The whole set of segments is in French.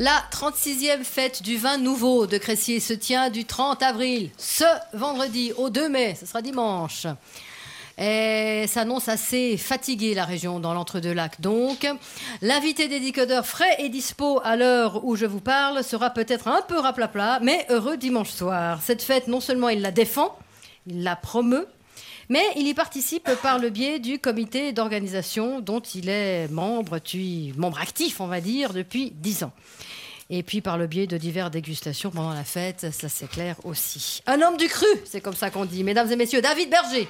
La 36e fête du vin nouveau de Cressier se tient du 30 avril, ce vendredi, au 2 mai, ce sera dimanche. Et s'annonce assez fatiguée la région dans l'entre-deux-lacs. Donc, l'invité des décodeurs frais et dispo à l'heure où je vous parle sera peut-être un peu raplapla, mais heureux dimanche soir. Cette fête, non seulement il la défend, il la promeut, mais il y participe par le biais du comité d'organisation dont il est membre actif, on va dire, depuis 10 ans. Et puis par le biais de diverses dégustations pendant la fête, ça c'est clair aussi. Un homme du cru, c'est comme ça qu'on dit. Mesdames et messieurs, David Berger.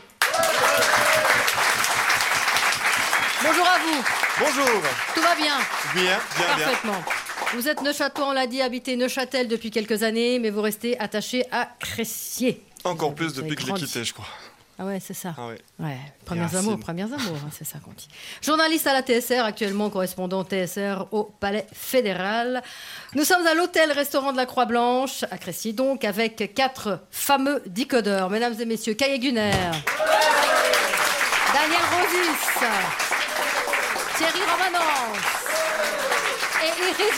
Bonjour à vous. Bonjour. Tout va bien? Bien. Parfaitement. Vous êtes Neuchâtelois, on l'a dit, habité Neuchâtel depuis quelques années, mais vous restez attaché à Cressier. Encore plus depuis que je l'ai quitté, je crois. Ah ouais, c'est ça. Ah ouais. Ouais, premiers amours, hein, c'est ça qu'on dit. Journaliste à la TSR, actuellement correspondant TSR au Palais Fédéral. Nous sommes à l'hôtel-restaurant de la Croix-Blanche, à Cressier donc, avec 4 fameux décodeurs. Mesdames et messieurs, Kaye Gunner, Daniel Rosis, Thierry Romanens et Iris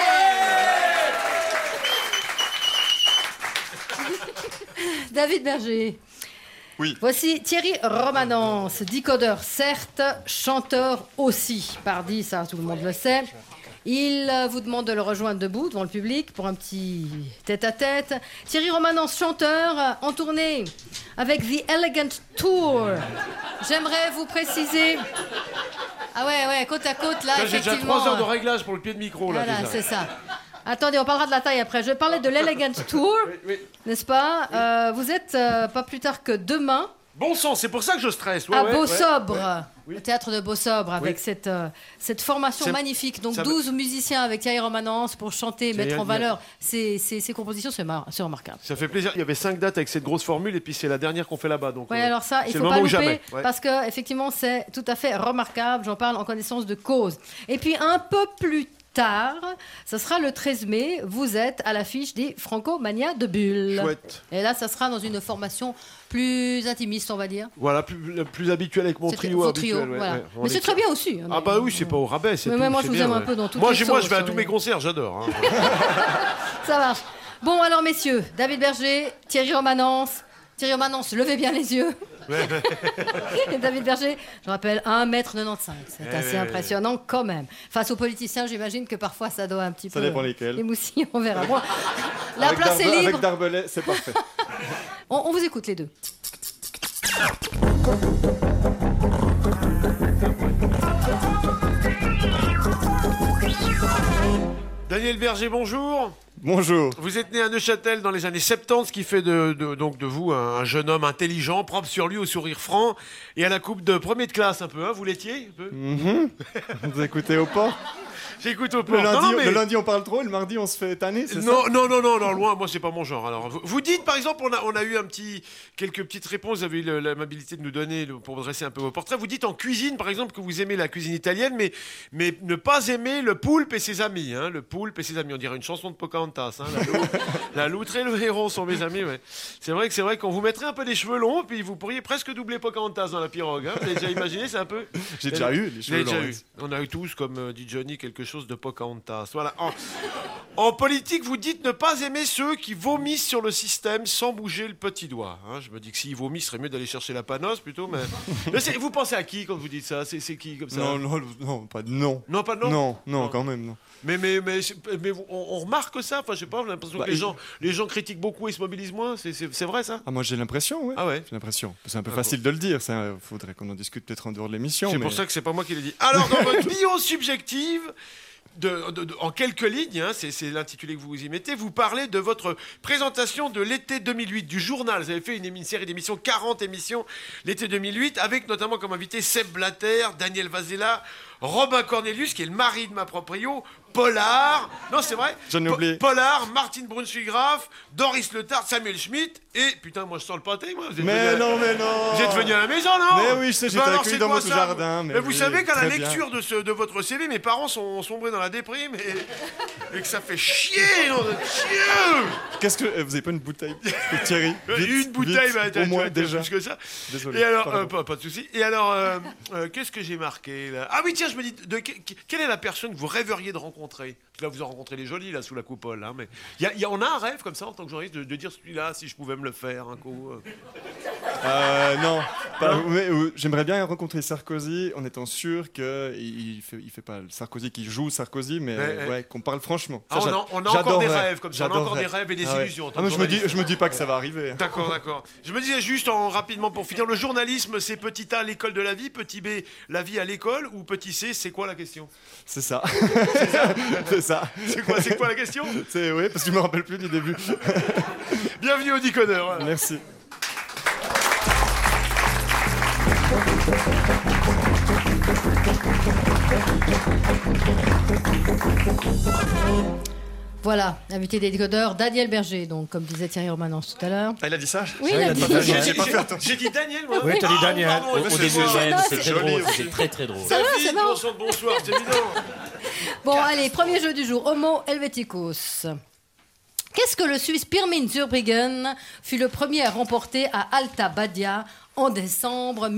Jumanet. David Berger. Oui. Voici Thierry Romanens, décodeur certes, chanteur aussi. Pardi, ça tout le monde le sait. Il vous demande de le rejoindre debout devant le public pour un petit tête-à-tête. Thierry Romanens, chanteur, en tournée avec The Elegant Tour. J'aimerais vous préciser... Ah ouais, côte à côte, là, J'ai déjà effectivement... 3 heures de réglage pour le pied de micro, là, Voilà, déjà. c'est ça. Attendez, on parlera de la taille après. Je vais parler de l'Elegant Tour, Oui. n'est-ce pas? Vous êtes pas plus tard que demain Bon sang, c'est pour ça que je stresse. à Beau-Sobre, Oui. au théâtre de Beau-Sobre, avec cette formation C'est- magnifique. Donc ça- 12 musiciens avec Thierry Romanens pour chanter, Ça y est, mettre en il y a- valeur ces compositions, c'est remarquable. Ça fait plaisir. Il y avait 5 dates avec cette grosse formule et puis c'est la dernière qu'on fait là-bas. Donc, Oui, alors ça, il c'est ne le faut pas moment ou louper, jamais. Ouais. parce que effectivement, c'est tout à fait remarquable. J'en parle en connaissance de cause. Et puis, un peu plus tard, ce sera le 13 mai, vous êtes à l'affiche des Franco-Mania de Bulle. Chouette. Et là, ça sera dans une formation plus intimiste, on va dire. Voilà, plus habituel avec mon C'est trio vos habituel. trios, ouais, voilà. ouais. On Mais est- c'est très bien aussi. Hein, Ah bah oui, c'est pas au rabais, c'est Mais tout. moi, c'est je vous bien, aime un ouais. peu dans toutes Moi, les je sauces, vais à tous oui. mes concerts, j'adore. hein. Ça marche. Bon, alors, messieurs, David Berger, Thierry Romanens, levez bien les yeux. Et David Berger, je rappelle, 1m95. C'est assez impressionnant quand même. Face aux politiciens, j'imagine que parfois ça doit un petit peu... Ça dépend lesquels. émoustiller, on verra. Bon, la Avec place est Avec libre. Darbelay, c'est parfait. On vous écoute les deux. Daniel Berger, bonjour. Bonjour. Vous êtes né à Neuchâtel dans les années 70, ce qui fait donc de vous un jeune homme intelligent, propre sur lui, au sourire franc et à la coupe de premier de classe un peu. Hein, vous l'étiez un peu Vous écoutez au port J'écoute au le port. lundi, Non, non, mais- le lundi, on parle trop, et le mardi, on se fait tanner, c'est ça? Non, loin, moi c'est pas mon genre. Alors, vous dites par exemple, on a eu quelques petites réponses, vous avez eu l'amabilité de nous donner pour dresser un peu vos portraits. Vous dites en cuisine par exemple que vous aimez la cuisine italienne, mais ne pas aimer le poulpe et ses amis. Hein, le poulpe et ses amis, on dirait une chanson de Pocahontas. Hein, la loutre et le héron sont mes amis. Ouais. C'est vrai qu'on vous mettrait un peu des cheveux longs, puis vous pourriez presque doubler Pocahontas dans la pirogue. Hein. Vous avez déjà imaginé, c'est un peu. J'ai déjà eu les Vous cheveux l'avez longs. déjà eu. On a eu tous, comme dit Johnny, quelque chose de Pocahontas. Voilà. En politique, vous dites ne pas aimer ceux qui vomissent sur le système sans bouger le petit doigt. Hein, je me dis que s'ils vomissent, ce serait mieux d'aller chercher la panos plutôt. Mais vous pensez à qui quand vous dites ça? C'est qui comme ça? Non, pas de non. Non, pas de non. Non, quand même, non. Mais on remarque ça. Enfin, je sais pas. J'ai l'impression que les gens critiquent beaucoup et se mobilisent moins. C'est vrai ça? Ah, moi, j'ai l'impression, ouais. Ah ouais. J'ai l'impression. C'est un peu facile de le dire, ça. Faudrait qu'on en discute peut-être en dehors de l'émission. C'est mais... pour ça que c'est pas moi qui l'ai dit. Alors, dans votre bio subjective, en quelques lignes, hein, c'est l'intitulé que vous y mettez, vous parlez de votre présentation de l'été 2008, du journal. Vous avez fait une série d'émissions, 40 émissions, l'été 2008, avec notamment comme invité Seb Blatter, Daniel Vazella, Robin Cornelius, qui est le mari de ma proprio, Pollard, non c'est vrai, J'en ai oublié. Pollard, Martine Brunswick-Graff, Doris Letard, Samuel Schmitt, et putain, moi je sens le pâté, moi. Vous êtes Mais venu à- non. Vous êtes venu à la maison, non? Mais oui, je sais, j'étais alors, accueilli c'est dans quoi votre ça jardin. Mais vous oui, savez qu'à la très bien. lecture de votre CV, mes parents sont sombrés dans la déprime et que ça fait chier, non, chier. Qu'est-ce que... Vous avez pas une bouteille pour Thierry? Vite, Une bouteille, vite, bah, au moins, tu vois, déjà. plus que ça. Désolé. Et alors, pardon. pas de souci. Et alors, qu'est-ce que j'ai marqué là? Ah oui, tiens, tiens, je me dis, quelle est la personne que vous rêveriez de rencontrer? Parce que là, vous en rencontrez les jolis, là, sous la coupole. Hein, mais on a un rêve comme ça, en tant que journaliste, de dire celui-là, si je pouvais me le faire, un coup. Non. J'aimerais bien rencontrer Sarkozy en étant sûr qu'il fait pas le Sarkozy qui joue Sarkozy, mais qu'on parle franchement. Ça, on a encore des rêves comme ça, on a encore des rêves et des illusions. Je me dis pas que ça va arriver. D'accord. Je me disais juste, rapidement pour finir, le journalisme, c'est petit A, l'école de la vie, petit B, la vie à l'école, ou petit C, c'est quoi la question? C'est ça. C'est ça. C'est quoi la question? Oui, parce que je me rappelle plus du début. Bienvenue au Décodeur. Merci. Voilà, invité des décodeurs, Daniel Berger, donc comme disait Thierry Romanence tout à l'heure. Ah, il a dit ça? Oui, il a dit ça. J'ai dit Daniel, moi. Oui, t'as dit Daniel. Pardon, Au début, c'est très drôle, c'est très très drôle. C'est marrant. Bonsoir, c'est évident. Bon, allez, premier jeu du jour, Homo Helveticus. Qu'est-ce que le Suisse Pirmin Zurbriggen fut le premier à remporter à Alta Badia en décembre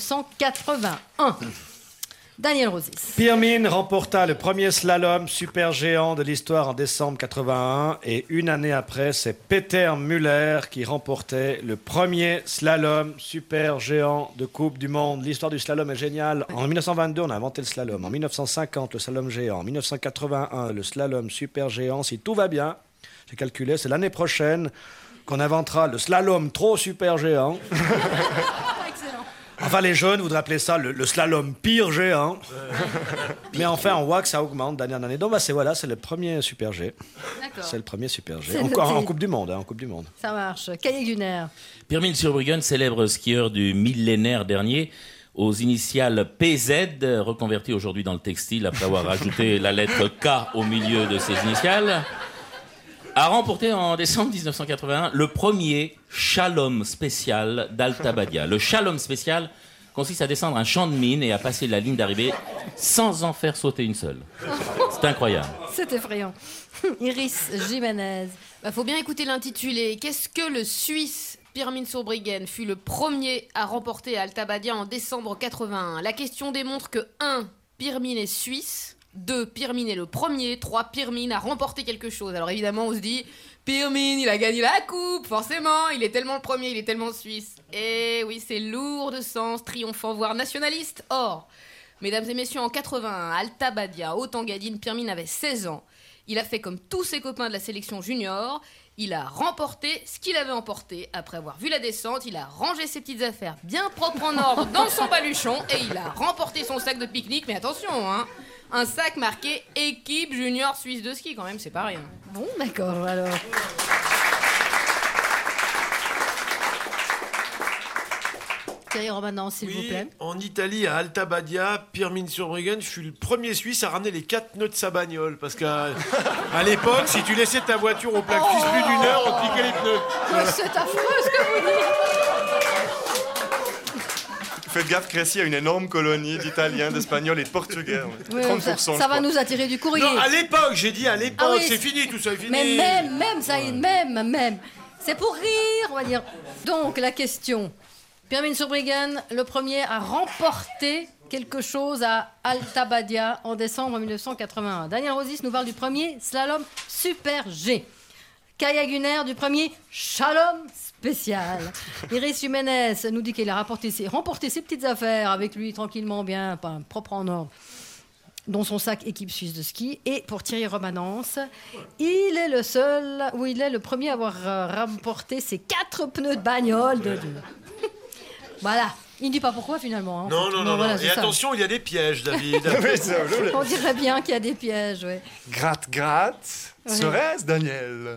1981? Daniel Rosis. Pirmin remporta le premier slalom super géant de l'histoire en décembre 81 et une année après, c'est Peter Müller qui remportait le premier slalom super géant de Coupe du Monde. L'histoire du slalom est géniale. En 1922, on a inventé le slalom. En 1950, le slalom géant. En 1981, le slalom super géant. Si tout va bien, j'ai calculé, c'est l'année prochaine qu'on inventera le slalom trop super géant. Enfin, les jeunes voudraient appeler ça le slalom pire géant. Mais enfin, on voit que ça augmente d'année en année. Donc, c'est le premier super G. D'accord. C'est le premier super G. En Coupe du Monde, en Coupe du Monde. Ça marche. Cahier Gunner. Pirmin Zurbriggen, célèbre skieur du millénaire dernier, aux initiales PZ, reconverti aujourd'hui dans le textile après avoir rajouté la lettre K au milieu de ses initiales, a remporté en décembre 1981 le premier slalom spécial d'Alta Badia. Le slalom spécial consiste à descendre un champ de mine et à passer la ligne d'arrivée sans en faire sauter une seule. C'est incroyable. C'est effrayant. Iris Jiménez. Faut bien écouter l'intitulé. Qu'est-ce que le Suisse Pirmin Zurbriggen fut le premier à remporter à Alta Badia en décembre 81? La question démontre que 1. Pirmin est suisse. 2. Pirmin est le premier. 3. Pirmin a remporté quelque chose. Alors évidemment, on se dit, Pirmin, il a gagné la coupe, forcément, il est tellement le premier, il est tellement suisse. Et oui, c'est lourd de sens, triomphant, voire nationaliste. Or, mesdames et messieurs, en 81, à Alta Badia, Haute-Engadine, Pirmin avait 16 ans. Il a fait comme tous ses copains de la sélection junior. Il a remporté ce qu'il avait emporté. Après avoir vu la descente, il a rangé ses petites affaires bien propres en ordre dans son baluchon et il a remporté son sac de pique-nique. Mais attention, hein, un sac marqué équipe junior suisse de ski, quand même, c'est pas rien. Bon, d'accord, alors. Thierry Romanence, s'il vous plaît. En Italie, à Alta Badia, Pirmin Zurbriggen fut le premier Suisse à ramener les 4 pneus de sa bagnole. Parce qu'à l'époque, si tu laissais ta voiture au plaque suisse plus d'une heure, on te piquait les pneus. Mais c'est affreux ce que vous dites. Faites gaffe, Crécy a une énorme colonie d'Italiens, d'Espagnols et de Portugais. Oui, 30%. ça va nous attirer du courrier. Non, à l'époque, j'ai dit à l'époque, Ah oui, c'est fini, tout ça est fini. Mais même, ça y est, même. C'est pour rire, on va dire. Donc, la question. Pirmin Zurbriggen, le premier à remporter quelque chose à Alta Badia en décembre 1981. Daniel Rosis nous parle du premier slalom super G. Kaya Gunner du premier slalom spécial. Iris Jiménez nous dit qu'il a remporté ses petites affaires avec lui tranquillement, bien, propre en ordre, dont son sac équipe suisse de ski. Et pour Thierry Romanence, il est le premier à avoir remporté ses 4 pneus de bagnole. Voilà. Il ne dit pas pourquoi finalement. Hein. Non. Voilà, et attention, il y a des pièges, David. On dirait bien qu'il y a des pièges, oui. Gratte. Oui. Serait-ce Daniel?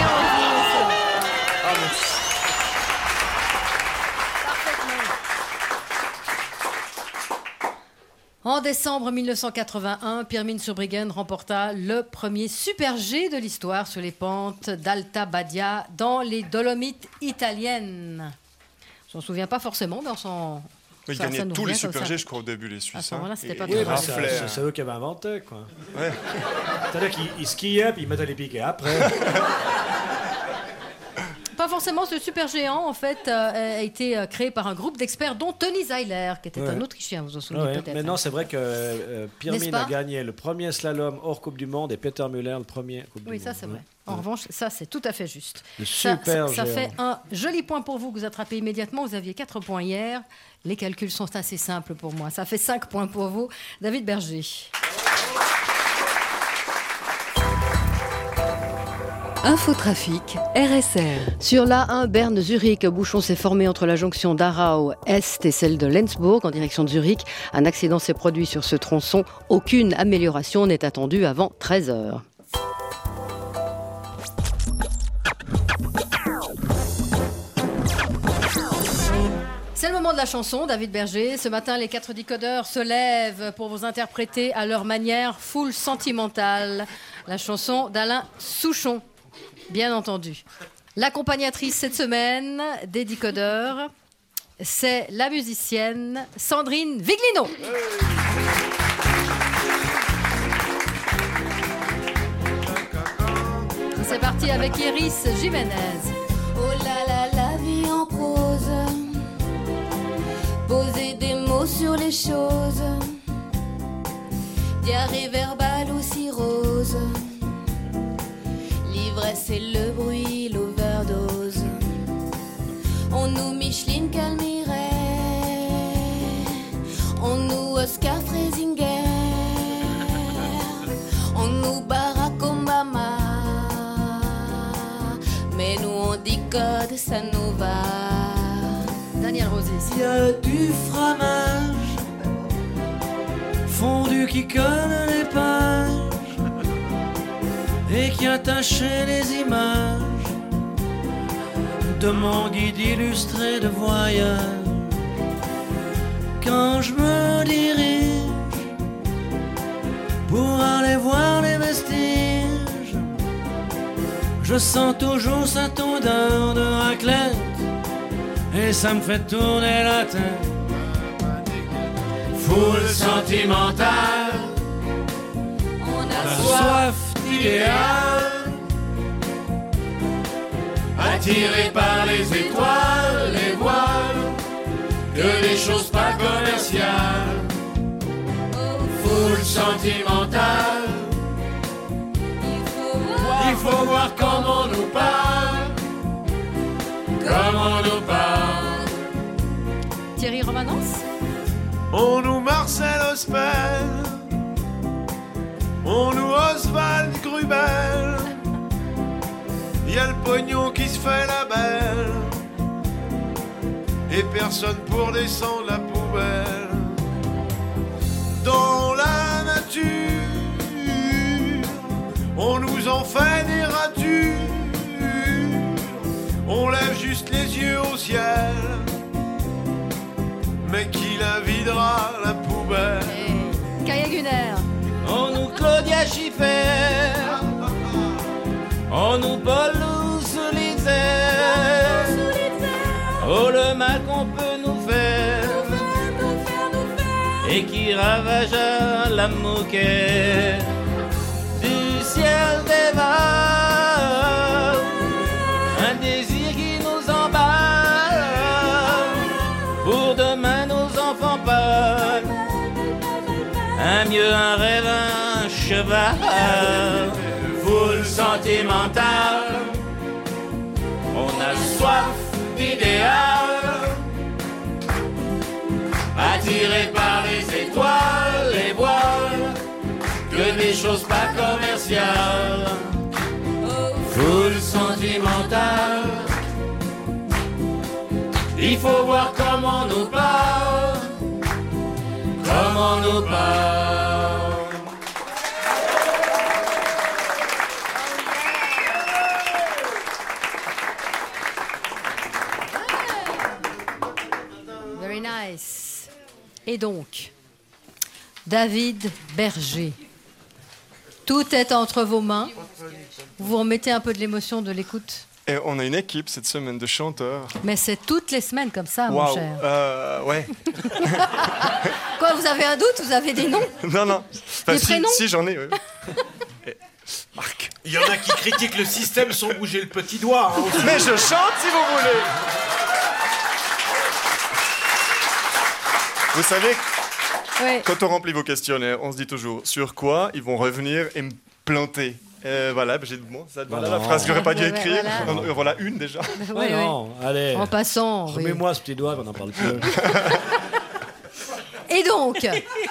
En décembre 1981, Pirmin Zurbriggen remporta le premier Super G de l'histoire sur les pentes d'Alta Badia dans les Dolomites italiennes. Je m'en souviens pas forcément, mais on s'en... Ils gagnaient tous les Super G, je crois, au début, les Suisses. À ce moment-là, c'était pas Oui, trop bah, grave. c'est eux qui avaient inventé, quoi. Ouais. C'est-à-dire qu'ils skiaient, puis ils mettaient les piquets après. Pas forcément, ce super géant, en fait, a été créé par un groupe d'experts, dont Tony Zeiler, qui était un Autrichien, vous vous en souvenez peut-être. Mais non, c'est vrai que Pirmin a gagné le premier slalom hors Coupe du Monde et Peter Müller le premier Coupe du Monde. Oui, ça c'est vrai. En revanche, ça c'est tout à fait juste. Ça fait un joli point pour vous que vous attrapez immédiatement. Vous aviez 4 points hier. Les calculs sont assez simples pour moi. Ça fait 5 points pour vous, David Berger. Infotrafic, RSR. Sur l'A1 Berne-Zurich, bouchon s'est formé entre la jonction d'Arau Est et celle de Lenzburg en direction de Zurich. Un accident s'est produit sur ce tronçon. Aucune amélioration n'est attendue avant 13h. C'est le moment de la chanson, David Berger. Ce matin, les 4 décodeurs se lèvent pour vous interpréter à leur manière full sentimentale la chanson d'Alain Souchon. Bien entendu. L'accompagnatrice cette semaine des décodeurs, c'est la musicienne Sandrine Viglino. C'est parti avec Iris Jiménez. Oh là là, la vie en prose. Poser des mots sur les choses. Diarrhée verbale aussi rose. L'ivresse et le bruit, l'overdose. On nous Micheline Calmiret. On nous Oscar Freisinger. On nous Barack Obama. Mais nous on décode, ça nous va. Daniel Rosé. Il y a du fromage fondu qui colle les pages et qui a taché les images de mon guide illustré de voyage. Quand je me dirige pour aller voir les vestiges, je sens toujours cette odeur de raclette et ça me fait tourner la tête. Foule sentimentale, On a soif d'idéal, attiré par les étoiles, les voiles, que des choses pas commerciales. Foule sentimentale, il faut voir comment on nous parle, comment on nous parle. Thierry Romanence. On nous Marcel Ospel, on nous Oswald Grubel. Y a le pognon qui se fait la belle et personne pour descendre la poubelle. Dans la nature, on nous en fait des ratures. On lève juste les yeux au ciel, mais qui la videra la poubelle? Et Kaya Gunner. On nous Claudia Schiffer, on nous Paul Solitaire. Oh le mal qu'on peut nous faire et qui ravage la moquette du ciel des vagues, un désir qui nous emballe. Pour demain nos enfants parlent, un mieux, un rêve, un cheval. Foule sentimentale, on a soif d'idéal, attiré par les étoiles, les voiles, que des choses pas commerciales. Foule sentimentale, il faut voir comment on nous parle, comment on nous parle. Very nice. Et donc, David Berger, tout est entre vos mains. Vous remettez un peu de l'émotion de l'écoute. Et on a une équipe cette semaine de chanteurs. Mais c'est toutes les semaines comme ça, mon Waouh, cher. ouais. Quoi, vous avez un doute? Vous avez des noms? Non. Enfin, Des prénoms? si j'en ai. Et Marc. Il y en a qui critiquent le système sans bouger le petit doigt. Hein, Mais je chante si vous voulez. Vous savez, quand on remplit vos questionnaires, on se dit toujours sur quoi ils vont revenir et me planter. Voilà, voilà la phrase que j'aurais pas dû écrire. Voilà une déjà. Allez. En passant. Remets-moi ce petit doigt, on n'en parle plus. Et donc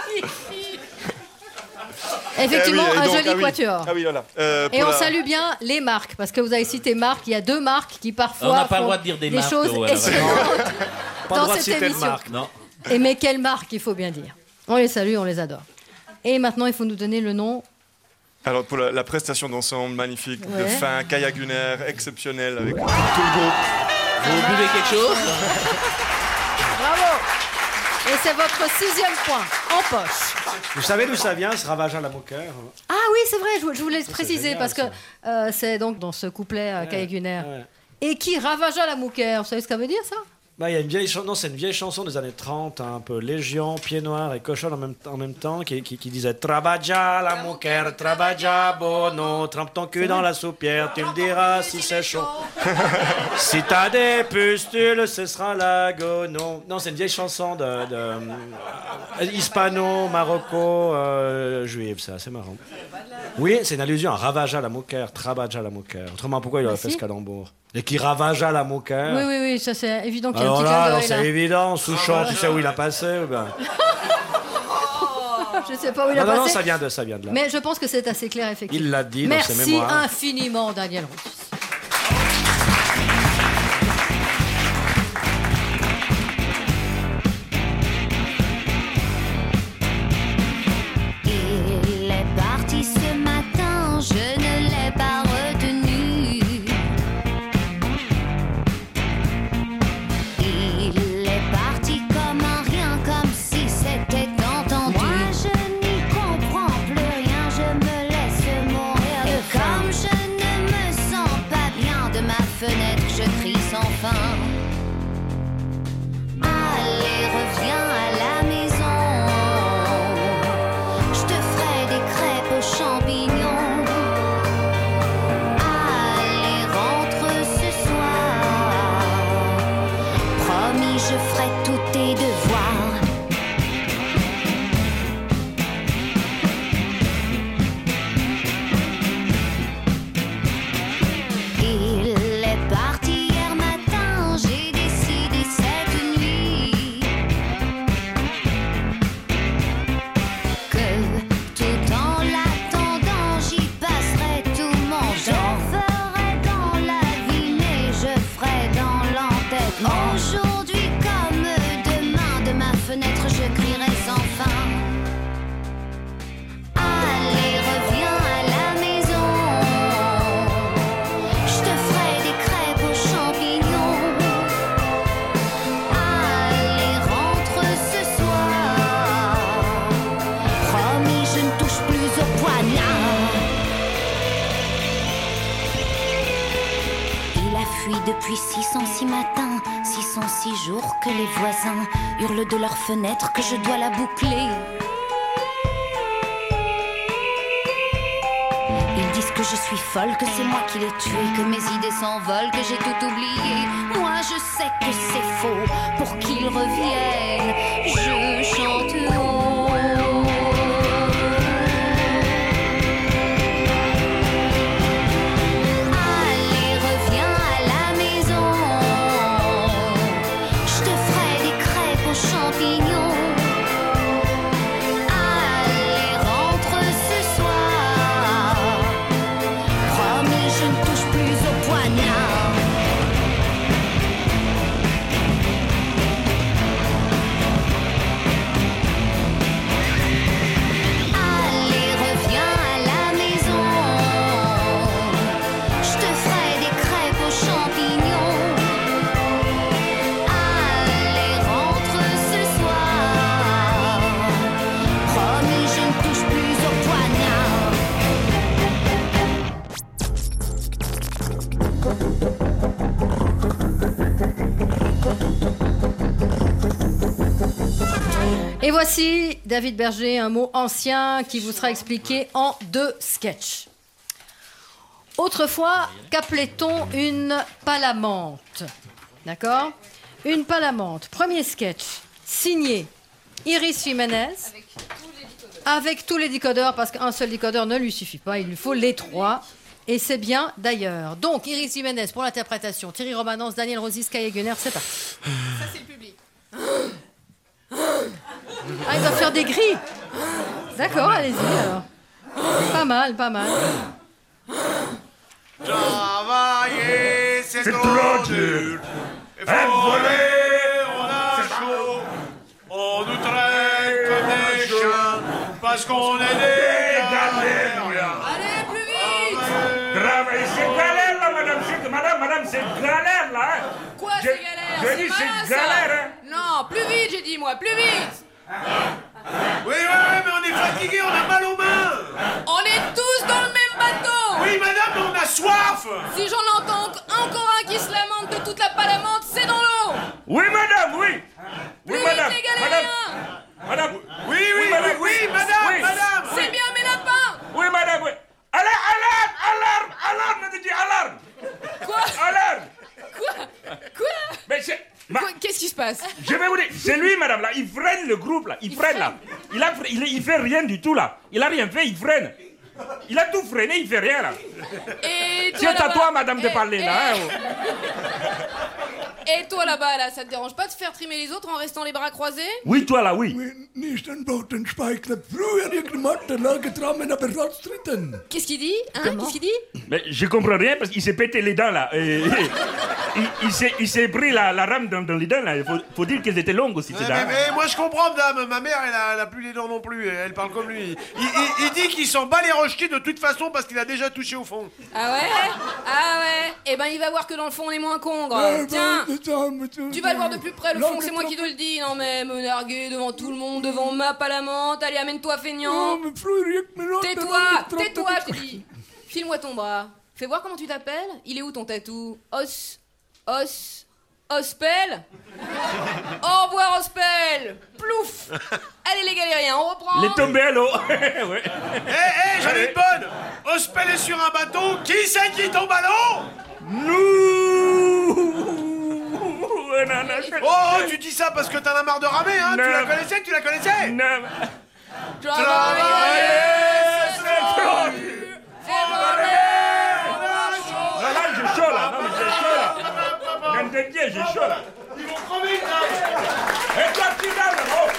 effectivement, un joli quatuor. Ah oui, voilà. Et on salue bien les marques, parce que vous avez cité marques, il y a 2 marques qui parfois on n'a pas le font droit de dire des marques, choses étonnantes dans cette citer émission. de marque, non. Et mais quelles marques, il faut bien dire. On les salue, on les adore. Et maintenant, il faut nous donner le nom. Alors pour la prestation d'ensemble magnifique de fin, Kaya Gunner, exceptionnelle avec tout le groupe. Vous buvez quelque chose? Bravo. Et c'est votre 6e point, en poche. Vous savez d'où ça vient, ce ravage à la moqueur? Ah oui, c'est vrai, je voulais préciser, génial, parce que c'est donc dans ce couplet Kaya Gunner. Ouais. Et qui ravagea la mouquère. Vous savez ce que ça veut dire, ça? Il y a une vieille chanson, c'est une vieille chanson des années 30, un peu Légion, Pied Noir et Cochon en même temps, qui disait Trabaja la moquère, trabaja bono, trempe ton cul dans la soupière, tu me diras si c'est chaud. Si t'as des pustules, ce sera la gono. Non, c'est une vieille chanson de hispano-marocco-juive, c'est assez marrant. Oui, c'est une allusion à Ravaja la moquère, Trabaja la moquère. Autrement, pourquoi il aurait fait ce calembour? Et qui ravagea la moquère. Oui, ça c'est évident qu'il y a un alors petit là, clin d'œil, c'est évident, Souchon, tu sais où il a passé ou bien... Je sais pas où il a passé. Non, ça vient de là. Mais je pense que c'est assez clair, effectivement. Il l'a dit dans ses Merci mémoires. infiniment, Daniel Roussis. Il est parti ce matin, je ne l'ai pas retenu. Il est parti comme un rien, comme si c'était entendu. Moi je n'y comprends plus rien, je me laisse mourir de faim. Comme je ne me sens pas bien de ma fenêtre, je crie sans fin. Allez, reviens à la maison, je te ferai des crêpes aux champignons. Allez, rentre ce soir, promis, je ferai tous tes devoirs. Il est parti hier matin, j'ai décidé cette nuit que tout en l'attendant, j'y passerai tout mon temps. Je ferai dans la vie, mais je ferai dans l'entêtement. Aujourd'hui comme demain, de ma fenêtre, je crierai sans fin. Allez, reviens à la maison, je te ferai des crêpes aux champignons. Allez, rentre ce soir, promis, je ne touche plus au poignard. Il a fui depuis 606 matins, 606 jours que les voisins hurlent de leur fenêtre que je dois la boucler. Ils disent que je suis folle, que c'est moi qui l'ai tué, que mes idées s'envolent, que j'ai tout oublié. Moi je sais que c'est faux, pour qu'ils reviennent, je chante haut. Allez, reviens à la maison, je te ferai des crêpes aux champignons. Allez, rentre ce soir, promis, je ne touche plus au poignard. Allez, reviens à la maison, je te ferai des crêpes aux champignons. Allez, rentre ce soir, promis, je ne touche plus au poignard. Et voici, David Berger, un mot ancien qui vous sera expliqué en 2 sketchs. Autrefois, qu'appelait-on une palamante? D'accord? Une palamante. Premier sketch, signé Iris Jiménez. Avec tous les décodeurs, parce qu'un seul décodeur ne lui suffit pas, il lui faut les 3. Et c'est bien d'ailleurs. Donc, Iris Jiménez pour l'interprétation, Thierry Romanens, Daniel Rosis, Kaye Gunner, c'est parti. Ça, c'est le public. Ah, il doit faire des grilles. D'accord, allez-y alors. Pas mal, pas mal. Travailler, c'est trop dur. Et voler, on a chaud. On nous traite comme des chiens parce qu'on est des galériens. Allez, plus vite! Travailler, c'est galère là, madame, c'est galère là. Hein. Quoi, c'est galère? Je dis malin, c'est ça. galère. Hein. Non, plus vite, j'ai dit, moi, plus vite! Oui, mais on est fatigué, on a mal aux mains. On est tous dans le même bateau! Oui, madame, mais on a soif. Si j'en entends encore un qui se lamente de toute la palamante, c'est dans l'eau! Oui, madame, oui. Plus Oui, vite, madame. les galériens! Madame. Oui, madame. madame. C'est bien mes lapins! Oui, madame, oui. Alarme, je dis alarme. Quoi? Alarme. Quoi? Mais c'est... Qu'est-ce qui se passe? Je vais vous dire, c'est lui, madame, là, il freine le groupe, là, il freine, là. Il fait rien du tout, là. Il a rien fait, il freine. Il a tout freiné, il fait rien, là. Et C'est à toi, madame, de parler, là. Hein. Et toi, là-bas, là, ça te dérange pas de faire trimer les autres en restant les bras croisés? Oui, toi, là, oui. Qu'est-ce qu'il dit? Hein? Qu'est-ce qu'il dit? Mais je comprends rien, parce qu'il s'est pété les dents, là. Et, il s'est pris la rame dans les dents, là. Il faut dire qu'elles étaient longues aussi, ces dents. Mais moi, je comprends, madame. Ma mère, elle a plus les dents non plus. Elle parle comme lui. Il dit qu'il s'en bat les rochequets de toute façon parce qu'il a déjà touché au fond. Ah ouais? Ah ouais? Eh ben, il va voir que dans le fond, on est moins congre. Tiens, tu vas le voir de plus près, le fond, c'est moi qui te le dis. Non mais, me narguer devant tout le monde, devant ma palamante. Allez, amène-toi, feignant. Tais-toi, je te dis. File-moi ton bras. Fais voir comment tu t'appelles. Il est où ton tatou? Ospel? Au revoir, Ospel. Plouf. Allez, les galériens, on reprend. Il est tombé à l'eau. Ouais. J'en ai une bonne. Ospel est sur un bateau. Qui c'est qui tombe à l'eau? Nous. Oh, tu dis ça parce que t'en as marre de ramer, hein? Non. Tu la connaissais? Non. Travailler, c'est trop dur. Là, j'ai chaud, là. Non, mais j'ai chaud, là. Même de Dieu, j'ai chaud, là. Ils vont crever, là. Et toi, tu vas, là.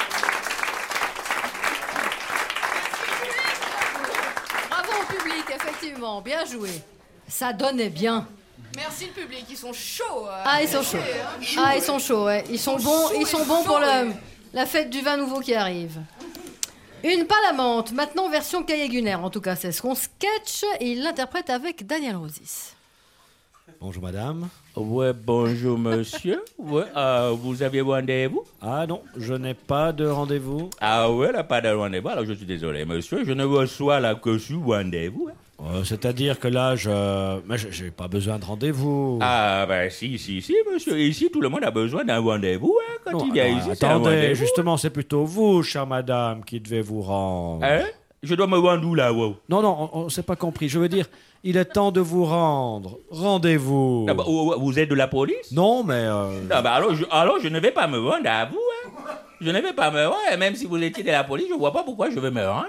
Bravo au public, effectivement, bien joué. Ça donnait bien. Merci le public, ils sont chauds. Ah, ils sont chauds. Ah, ils sont chauds, ouais. Ils sont bons pour la fête du vin nouveau qui arrive. Une palamante, maintenant version Kaye Gunner, en tout cas, c'est ce qu'on sketch et il l'interprète avec Daniel Rosis. Bonjour madame. Ouais, bonjour monsieur. Ouais, vous avez rendez-vous? Ah non, je n'ai pas de rendez-vous. Ah ouais, là, pas de rendez-vous. Alors je suis désolé monsieur, je ne reçois là que sur rendez-vous. Hein. C'est-à-dire que là, j'ai pas besoin de rendez-vous. Ah ben si monsieur, ici tout le monde a besoin d'un rendez-vous. Hein, quand il vient ici, c'est un attendez, rendez-vous. justement, c'est plutôt vous, chère madame, qui devez vous rendre. Hein? Je dois me rendre où là, wow? Non, on s'est pas compris. Je veux dire, il est temps de vous rendre. Rendez-vous. Ah bah, vous êtes de la police? Non, mais... Ah bah alors je ne vais pas me rendre à vous. Hein. Je ne vais pas me rendre, même si vous étiez de la police, je vois pas pourquoi je vais me rendre.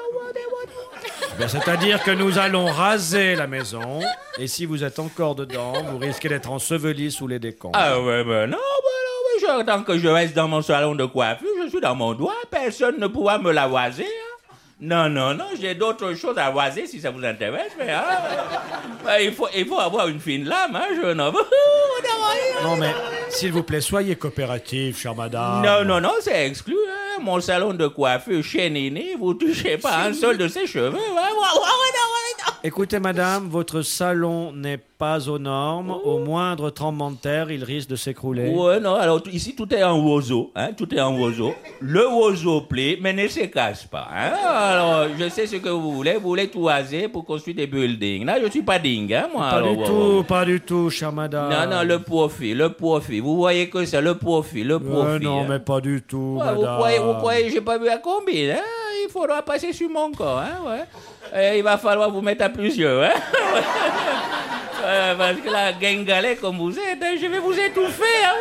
Ben, c'est-à-dire que nous allons raser la maison, et si vous êtes encore dedans, vous risquez d'être enseveli sous les décombres. Ah ouais, ben non, tant que je reste dans mon salon de coiffure, je suis dans mon droit, personne ne pourra me la voiser. Hein. Non, j'ai d'autres choses à voiser si ça vous intéresse, mais il faut avoir une fine lame, hein, je n'en veux. Non, mais s'il vous plaît, soyez coopératif, chère madame. Non, c'est exclu. Hein. Mon salon de coiffure chez Néné, vous touchez pas un seul de ses cheveux. Hein. Écoutez, madame, votre salon n'est pas aux normes. Au moindre tremblement de terre, il risque de s'écrouler. Ouais, non, alors ici, tout est en roseau. Hein, tout est en roseau. Le roseau plaît, mais ne se casse pas. Hein. Alors, je sais ce que vous voulez tout raser pour construire des buildings. Là, je suis pas dingue, hein, moi. Pas du tout, chère madame. Non, le profit. Vous voyez que c'est le profit. Non, mais pas du tout, madame. Vous croyez, j'ai pas vu à combien, hein? il faudra passer sur mon corps. Hein, ouais. Et il va falloir vous mettre à plusieurs. Hein. Parce que la guingalée comme vous êtes, je vais vous étouffer. Hein.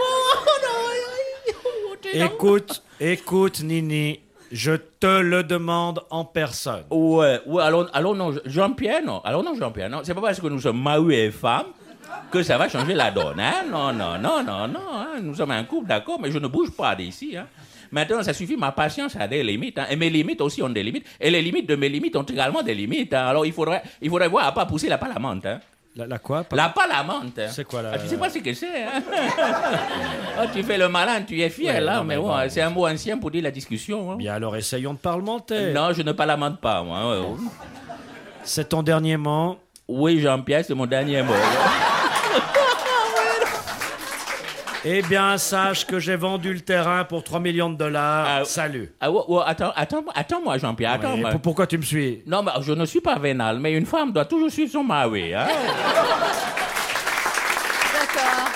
Écoute, Nini. Je te le demande en personne. Ouais, alors non, Jean-Pierre, non. Alors non, Jean-Pierre, non. C'est pas parce que nous sommes mariés et femmes que ça va changer la donne, hein. Non. Hein. Nous sommes un couple, d'accord, mais je ne bouge pas d'ici, hein. Maintenant, ça suffit, ma patience a des limites, hein. Et mes limites aussi ont des limites. Et les limites de mes limites ont également des limites, hein. Alors il faudrait voir à pas pousser la palamante, hein. La quoi? La palamante. C'est quoi la... tu sais pas ce que c'est, hein. Tu fais le malin, tu es fier, là, mais bon, c'est un mot ancien pour dire la discussion. Hein. Bien, alors essayons de parlementer. Non, je ne palamente pas, moi. Ouais. C'est ton dernier mot? Oui, Jean-Pierre, c'est mon dernier mot. Eh bien, sache que j'ai vendu le terrain pour 3 millions de dollars. Salut. Attends-moi, Jean-Pierre, attends-moi. Pourquoi tu me suis? Non, mais je ne suis pas vénal, mais une femme doit toujours suivre son mari. Hein? D'accord.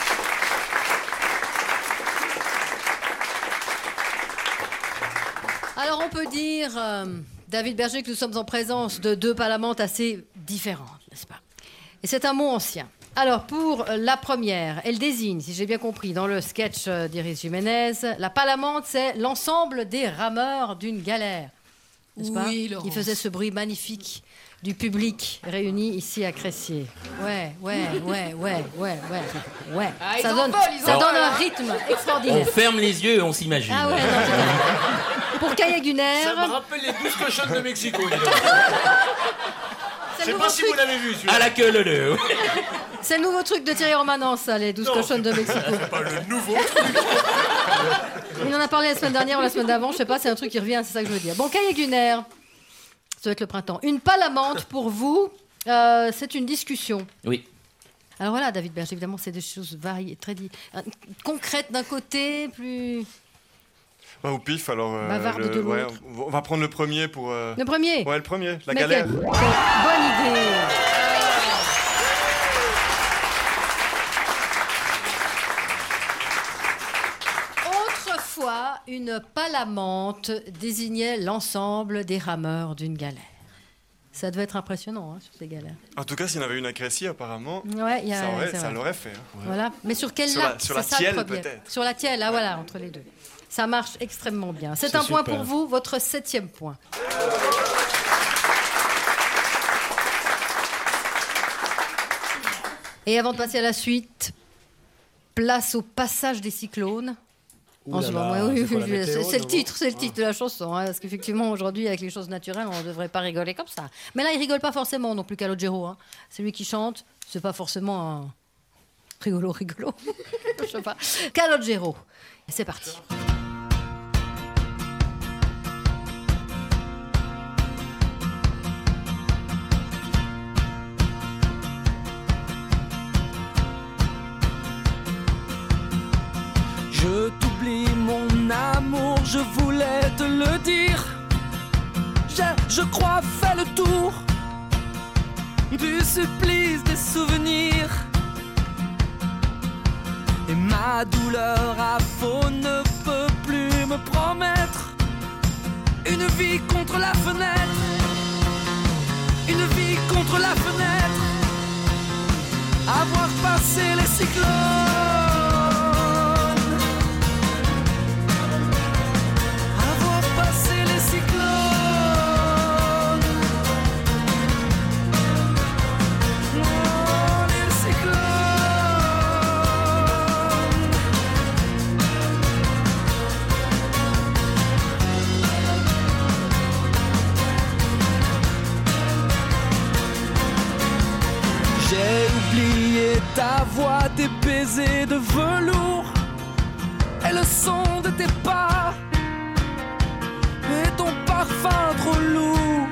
Alors, on peut dire, David Berger, que nous sommes en présence de deux palamantes assez différentes, n'est-ce pas? Et c'est un mot ancien. Alors, pour la première, elle désigne, si j'ai bien compris, dans le sketch d'Iris Jiménez, la palamante, c'est l'ensemble des rameurs d'une galère. N'est-ce pas? Oui, Laurence. Qui faisait ce bruit magnifique du public réuni ici à Cressier. Ouais. Ah, Ça donne un rythme extraordinaire. On ferme les yeux et on s'imagine. Ah ouais, non, pour Kaya Gunner... Ça me rappelle les 12 cochonnes de Mexico. Je sais pas si vous l'avez vu, celui-là. À la queue le nœud. C'est le nouveau truc de Thierry Romanens, ça, les 12 cochonnes de Mexico. C'est pas le nouveau truc. Il en a parlé la semaine dernière ou la semaine d'avant, je sais pas, c'est un truc qui revient, c'est ça que je veux dire. Bon, Kaya Gunner, ça va être le printemps. Une palamante pour vous, c'est une discussion. Oui. Alors voilà, David Berger, évidemment, c'est des choses variées, très concrètes d'un côté, plus... Au pif, alors... Bavarde de l'autre. Ouais, on va prendre le premier pour... Le premier? Ouais, le premier, la Mais galère. quelle bonne idée. Autrefois, une palamante désignait l'ensemble des rameurs d'une galère. Ça devait être impressionnant, sur ces galères. En tout cas, s'il y en avait une à Crécy, apparemment, Ouais, ça l'aurait fait. Hein. Voilà. Mais sur quel Sur lac? sur la C'est ça, le tielle, problème. peut-être. Sur la tielle, voilà, entre les deux. Ça marche extrêmement bien. C'est un super. point pour vous, votre 7e point. Et avant de passer à la suite, place au passage des cyclones. En ce moment, oui, c'est le titre de la chanson. Hein, parce qu'effectivement, aujourd'hui, avec les choses naturelles, on ne devrait pas rigoler comme ça. Mais là, il rigole pas forcément non plus Calogero. Hein. C'est lui qui chante. C'est pas forcément un rigolo. Je sais pas. Calogero. Et c'est parti. Je t'oublie mon amour, je voulais te le dire. Je crois fait le tour du supplice des souvenirs. Et ma douleur à faux ne peut plus me promettre une vie contre la fenêtre. Une vie contre la fenêtre. Avoir passé les cyclones. Passer les cyclones. Oh, les cyclones. J'ai oublié ta voix, tes baisers de velours et le son de tes pas. Et ton parfum trop lourd.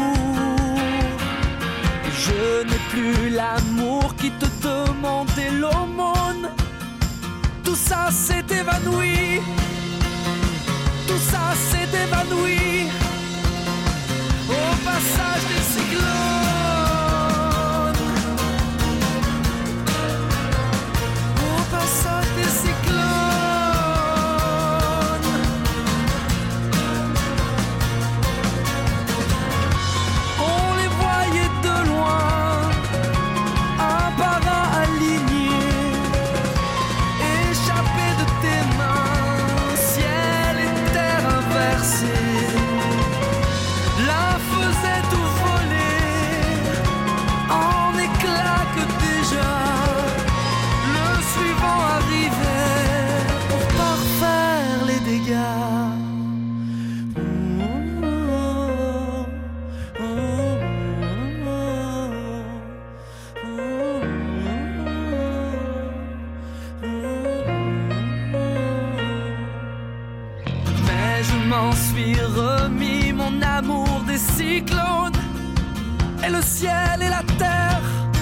Je n'ai plus l'amour qui te demandait l'aumône. Tout ça s'est évanoui. Tout ça s'est évanoui au passage des cyclones. Au passage des cyclones. et le ciel et la terre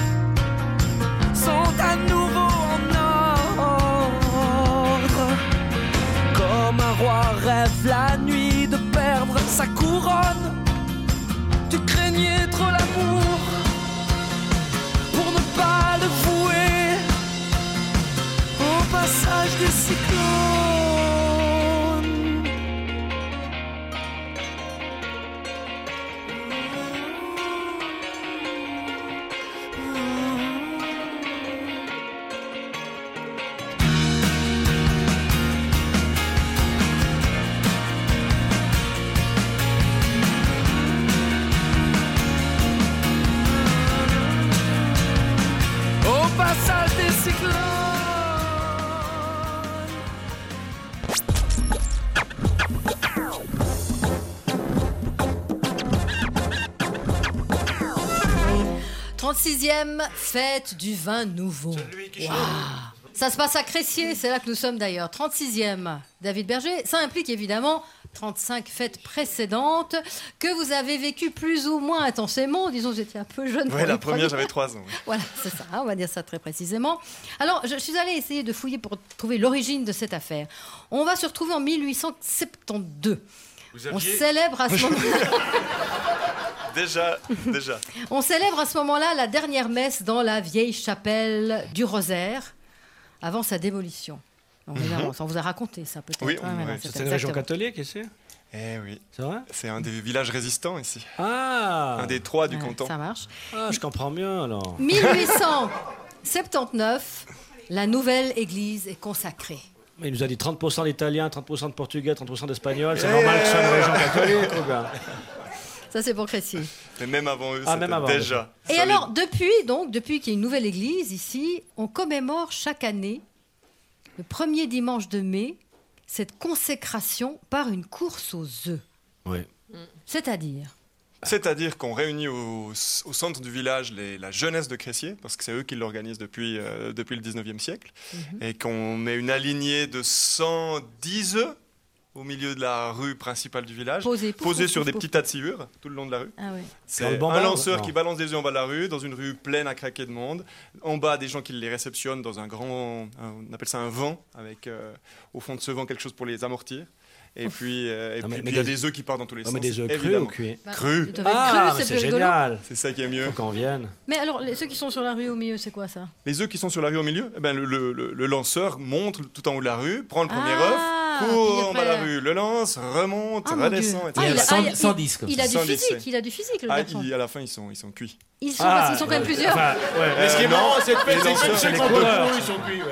sont à nouveau en ordre. Comme un roi rêve la nuit de perdre sa couronne, tu craignais trop l'amour pour ne pas le vouer au passage des cyclones. Passage des cyclones. « 36e fête du vin nouveau. Wow. Ça se passe à Cressier, c'est là que nous sommes d'ailleurs. 36e, David Berger. Ça implique évidemment 35 fêtes précédentes que vous avez vécues plus ou moins intensément. Disons que j'étais un peu jeune. Oui, la première, j'avais 3 ans. Voilà, c'est ça, on va dire ça très précisément. Alors, je suis allée essayer de fouiller pour trouver l'origine de cette affaire. On va se retrouver en 1872. On célèbre à ce moment-là... Déjà. On célèbre à ce moment-là la dernière messe dans la vieille chapelle du Rosaire, avant sa démolition. Donc, évidemment, ça on vous a raconté ça peut-être. Oui, c'est une région catholique ici. Eh oui. C'est vrai? C'est un des villages résistants ici. Ah. Un des 3 du canton. Ça marche. Ah, je comprends mieux alors. 1879, la nouvelle église est consacrée. Mais il nous a dit 30% d'Italiens, 30% de Portugais, 30% d'Espagnols. C'est normal que ce soit une région catholique, ou bien? Ça, c'est pour Cressier. Mais même avant eux, c'était déjà. Et alors, depuis qu'il y a une nouvelle église ici, on commémore chaque année, le premier dimanche de mai, cette consécration par une course aux œufs. Oui. C'est-à-dire qu'on réunit au centre du village la jeunesse de Cressier, parce que c'est eux qui l'organisent depuis le 19e siècle, et qu'on met une alignée de 110 œufs au milieu de la rue principale du village, posés sur des petits tas de sciure tout le long de la rue. Ah oui. C'est un lanceur qui balance des œufs en bas de la rue, dans une rue pleine à craquer de monde. En bas, des gens qui les réceptionnent dans un grand, on appelle ça un vent, avec au fond de ce vent quelque chose pour les amortir. Et puis, il y a des œufs qui partent dans tous les sens. Mais des œufs crus ou cuits? Crus. Ah, c'est génial. C'est ça qui est mieux. Faut qu'on vienne. Mais alors, ceux qui sont sur la rue au milieu, c'est quoi ça? Les œufs qui sont sur la rue au milieu, le lanceur monte tout en haut de la rue, prend le premier œuf, court en bas de la rue, le lance, remonte, redescend, etc. Sans disque. Il a du physique, le garçon. À la fin, ils sont cuits. Ils sont parce qu'ils sont quand même plusieurs. Mais ce qui est marrant, c'est que c'est qu'on peut ils sont cuits.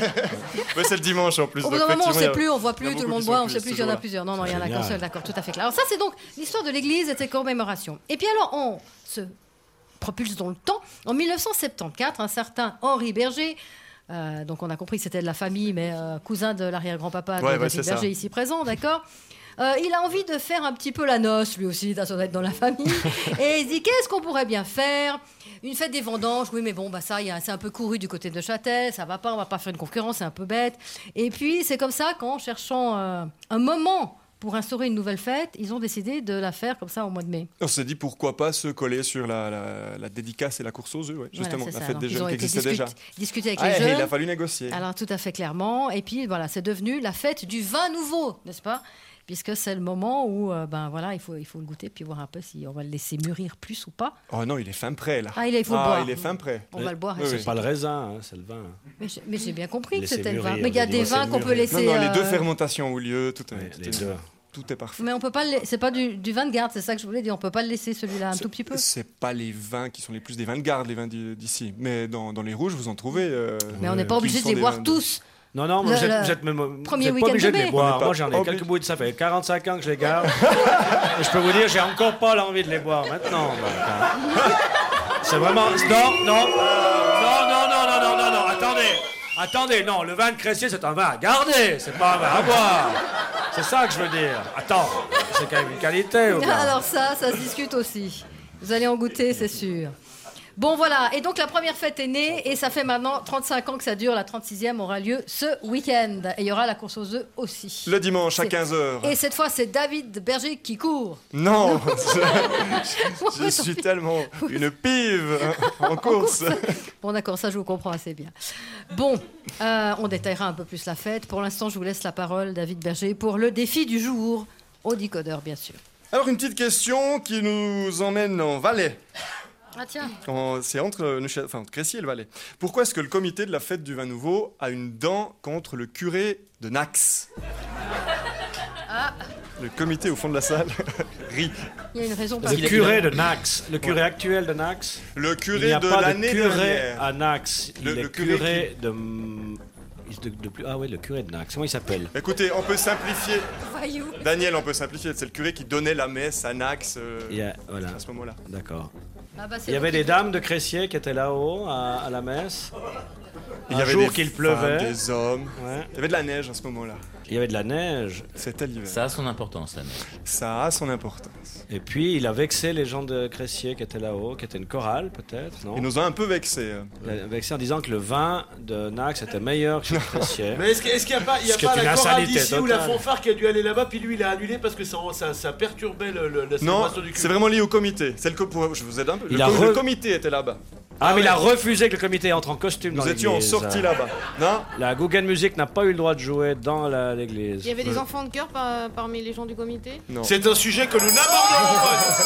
Ouais, c'est le dimanche en plus. Au bout d'un moment, on ne sait plus, on ne voit plus, tout le monde boit, on ne sait plus s'il y en a plusieurs. Non, il y en a qu'un seul, d'accord, tout à fait clair. Alors ça, c'est donc l'histoire de l'église et de ses commémorations. Et puis alors, on se propulse dans le temps. En 1974, un certain Henri Berger, donc on a compris que c'était de la famille, mais cousin de l'arrière-grand-papa de David Berger, ici présent, d'accord. Il a envie de faire un petit peu la noce, lui aussi, ça doit être dans la famille. Et il dit, qu'est-ce qu'on pourrait bien faire? Une fête des vendanges, oui, mais bon, ça, c'est un peu couru du côté de Châtel, ça va pas, on va pas faire une concurrence, c'est un peu bête. Et puis, c'est comme ça qu'en cherchant un moment pour instaurer une nouvelle fête, ils ont décidé de la faire comme ça au mois de mai. On s'est dit, pourquoi pas se coller sur la dédicace et la course aux œufs, justement, la fête des jeunes qui existait déjà. Discuter avec les jeunes. Il a fallu négocier. Alors, tout à fait clairement. Et puis, voilà, c'est devenu la fête du vin nouveau, n'est-ce pas? Puisque c'est le moment où il faut le goûter puis voir un peu si on va le laisser mûrir plus ou pas. Oh non, il est fin prêt là. Il faut le boire. Il est fin prêt. On va le boire. C'est pas le raisin, c'est le vin. Mais j'ai bien compris que c'était le vin. Mais il y a des vins qu'on peut laisser. Non, les 2 fermentations ont eu lieu, tout est parfait. Mais on peut pas c'est pas du vin de garde, c'est ça que je voulais dire. On peut pas le laisser celui-là un tout petit peu. C'est pas les vins qui sont les plus des vins de garde, les vins d'ici. Mais dans les rouges, vous en trouvez. Mais on n'est pas obligé de les boire tous. Non, vous êtes premier pas obligé de mai. les boire. Moi, j'en ai quelques bouts, ça fait 45 ans que je les garde. Et je peux vous dire, j'ai encore pas l'envie de les boire maintenant. C'est vraiment... Non, attendez, non, le vin de Cressier, c'est un vin à garder, c'est pas un vin à boire. C'est ça que je veux dire. Attends, c'est quand même une qualité. Alors ça se discute aussi. Vous allez en goûter, c'est sûr. Bon, voilà. Et donc, la première fête est née et ça fait maintenant 35 ans que ça dure. La 36e aura lieu ce week-end. Et il y aura la course aux œufs aussi. Le dimanche à 15h. Et cette fois, c'est David Berger qui court. Non, je suis tellement une pive en course. Bon, d'accord, ça, je vous comprends assez bien. Bon, on détaillera un peu plus la fête. Pour l'instant, je vous laisse la parole, David Berger, pour le défi du jour, au décodeur, bien sûr. Alors, une petite question qui nous emmène en Valais. Ah tiens. C'est entre Crécy et le Valais. Pourquoi est-ce que le comité de la fête du vin nouveau a une dent contre le curé de Nax? Le comité au fond de la salle rit. Il y a une raison. Le curé de Nax, le curé actuel de Nax. Le curé de l'année dernière. Il n'y a pas de curé à Nax. Il est curé de... Ah oui, le curé de Nax. Comment il s'appelle? Écoutez, on peut simplifier. Voyou. Daniel, on peut simplifier. C'est le curé qui donnait la messe à Nax voilà. à ce moment-là. D'accord. Ah bah, Il y avait des dames de Crécier qui étaient là-haut à la messe. Il y avait jour des qu'il pleuvait. femmes, des hommes. Ouais. Il y avait de la neige à ce moment-là. Il y avait de la neige. C'était l'hiver. Ça a son importance, la neige. Ça a son importance. Et puis, il a vexé les gens de Crécier qui étaient là-haut, qui étaient une chorale, peut-être, non? Il nous a un peu vexés. Il a vexé en disant que le vin de Nax était meilleur que celui de Crécier. Mais est-ce qu'il n'y a pas, la chorale d'ici ou la fanfare qui a dû aller là-bas, puis lui il a annulé parce que ça perturbait la célébration du culte? C'est vraiment lié au comité. Je vous aide un peu. Le comité était là-bas. Ah, mais il a refusé que le comité entre en costume dans l'église. Nous étions en sortie là-bas. Non? La Guggen Music n'a pas eu le droit de jouer dans l'église. Il y avait des enfants de cœur parmi les gens du comité? Non. C'est un sujet que nous n'aborderons pas.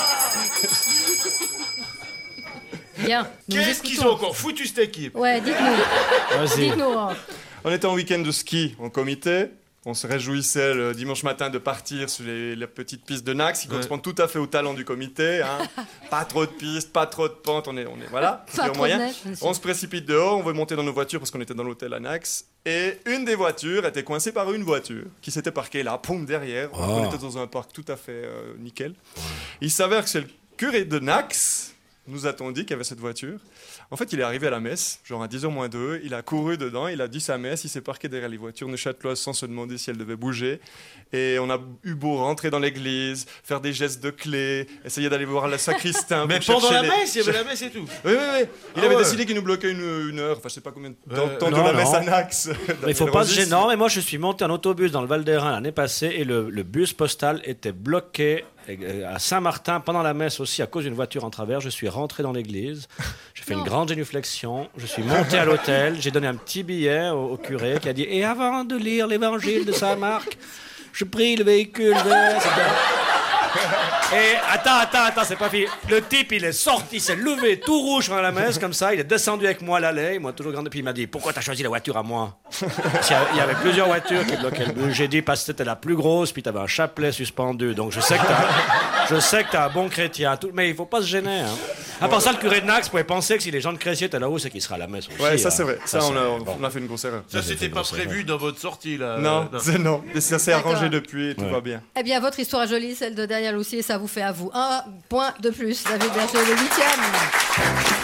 Bien. Qu'est-ce qu'ils ont encore foutu cette équipe? Ouais, dites-nous. Vas-y. Dites-nous. On était en week-end de ski en comité. On se réjouissait le dimanche matin de partir sur la petite piste de Nax qui correspond tout à fait au talent du comité. Hein. Pas trop de pistes, pas trop de pentes, on est voilà, Pas trop de neige, on se précipite dehors, on veut monter dans nos voitures parce qu'on était dans l'hôtel à Nax. Et une des voitures était coincée par une voiture qui s'était parquée là, poum, derrière. On était dans un parc tout à fait nickel. Il s'avère que c'est le curé de Nax, nous a-t-on dit, qui avait cette voiture. En fait, il est arrivé à la messe, genre à 10h moins 2, il a couru dedans, il a dit sa messe, il s'est parqué derrière les voitures neuchâteloises sans se demander si elles devaient bouger. Et on a eu beau rentrer dans l'église, faire des gestes de clé, essayer d'aller voir le sacristain. Mais pendant la messe, il y avait la messe et tout. Oui. Il avait décidé qu'il nous bloquait une heure, enfin je sais pas combien de temps de la messe à Nax. Mais il faut pas se gêner. Non, mais moi je suis monté en autobus dans le Val d'Airain l'année passée et le bus postal était bloqué à Saint-Martin pendant la messe aussi à cause d'une voiture en travers. Je suis rentré dans l'église, j'ai fait une grande génuflexion, je suis monté à l'hôtel, j'ai donné un petit billet au curé qui a dit « Et avant de lire l'évangile de Saint Marc, je prie le véhicule vert, etc. » Et attends, c'est pas fini. Le type, il est sorti, il s'est levé tout rouge pendant la messe, comme ça, il est descendu avec moi à l'allée, moi toujours grande, puis il m'a dit « Pourquoi t'as choisi la voiture à moi ?» Parce qu'il y avait plusieurs voitures qui bloquaient le bus. J'ai dit parce que c'était la plus grosse, puis t'avais un chapelet suspendu, donc je sais que t'as un bon chrétien, mais il faut pas se gêner. Hein. À part ça, le curé de Nax pouvait penser que si les gens de Crécier étaient là-haut, c'est qu'il sera à la messe aussi. Ouais, ça c'est hein. vrai, ça on a fait une grosse erreur. Ça c'était pas prévu dans votre sortie là. Non, ça s'est arrangé depuis et tout va bien. Eh bien, votre histoire est jolie, celle de Daniel aussi, et ça vous fait à vous un point de plus. David Berger, le 8e.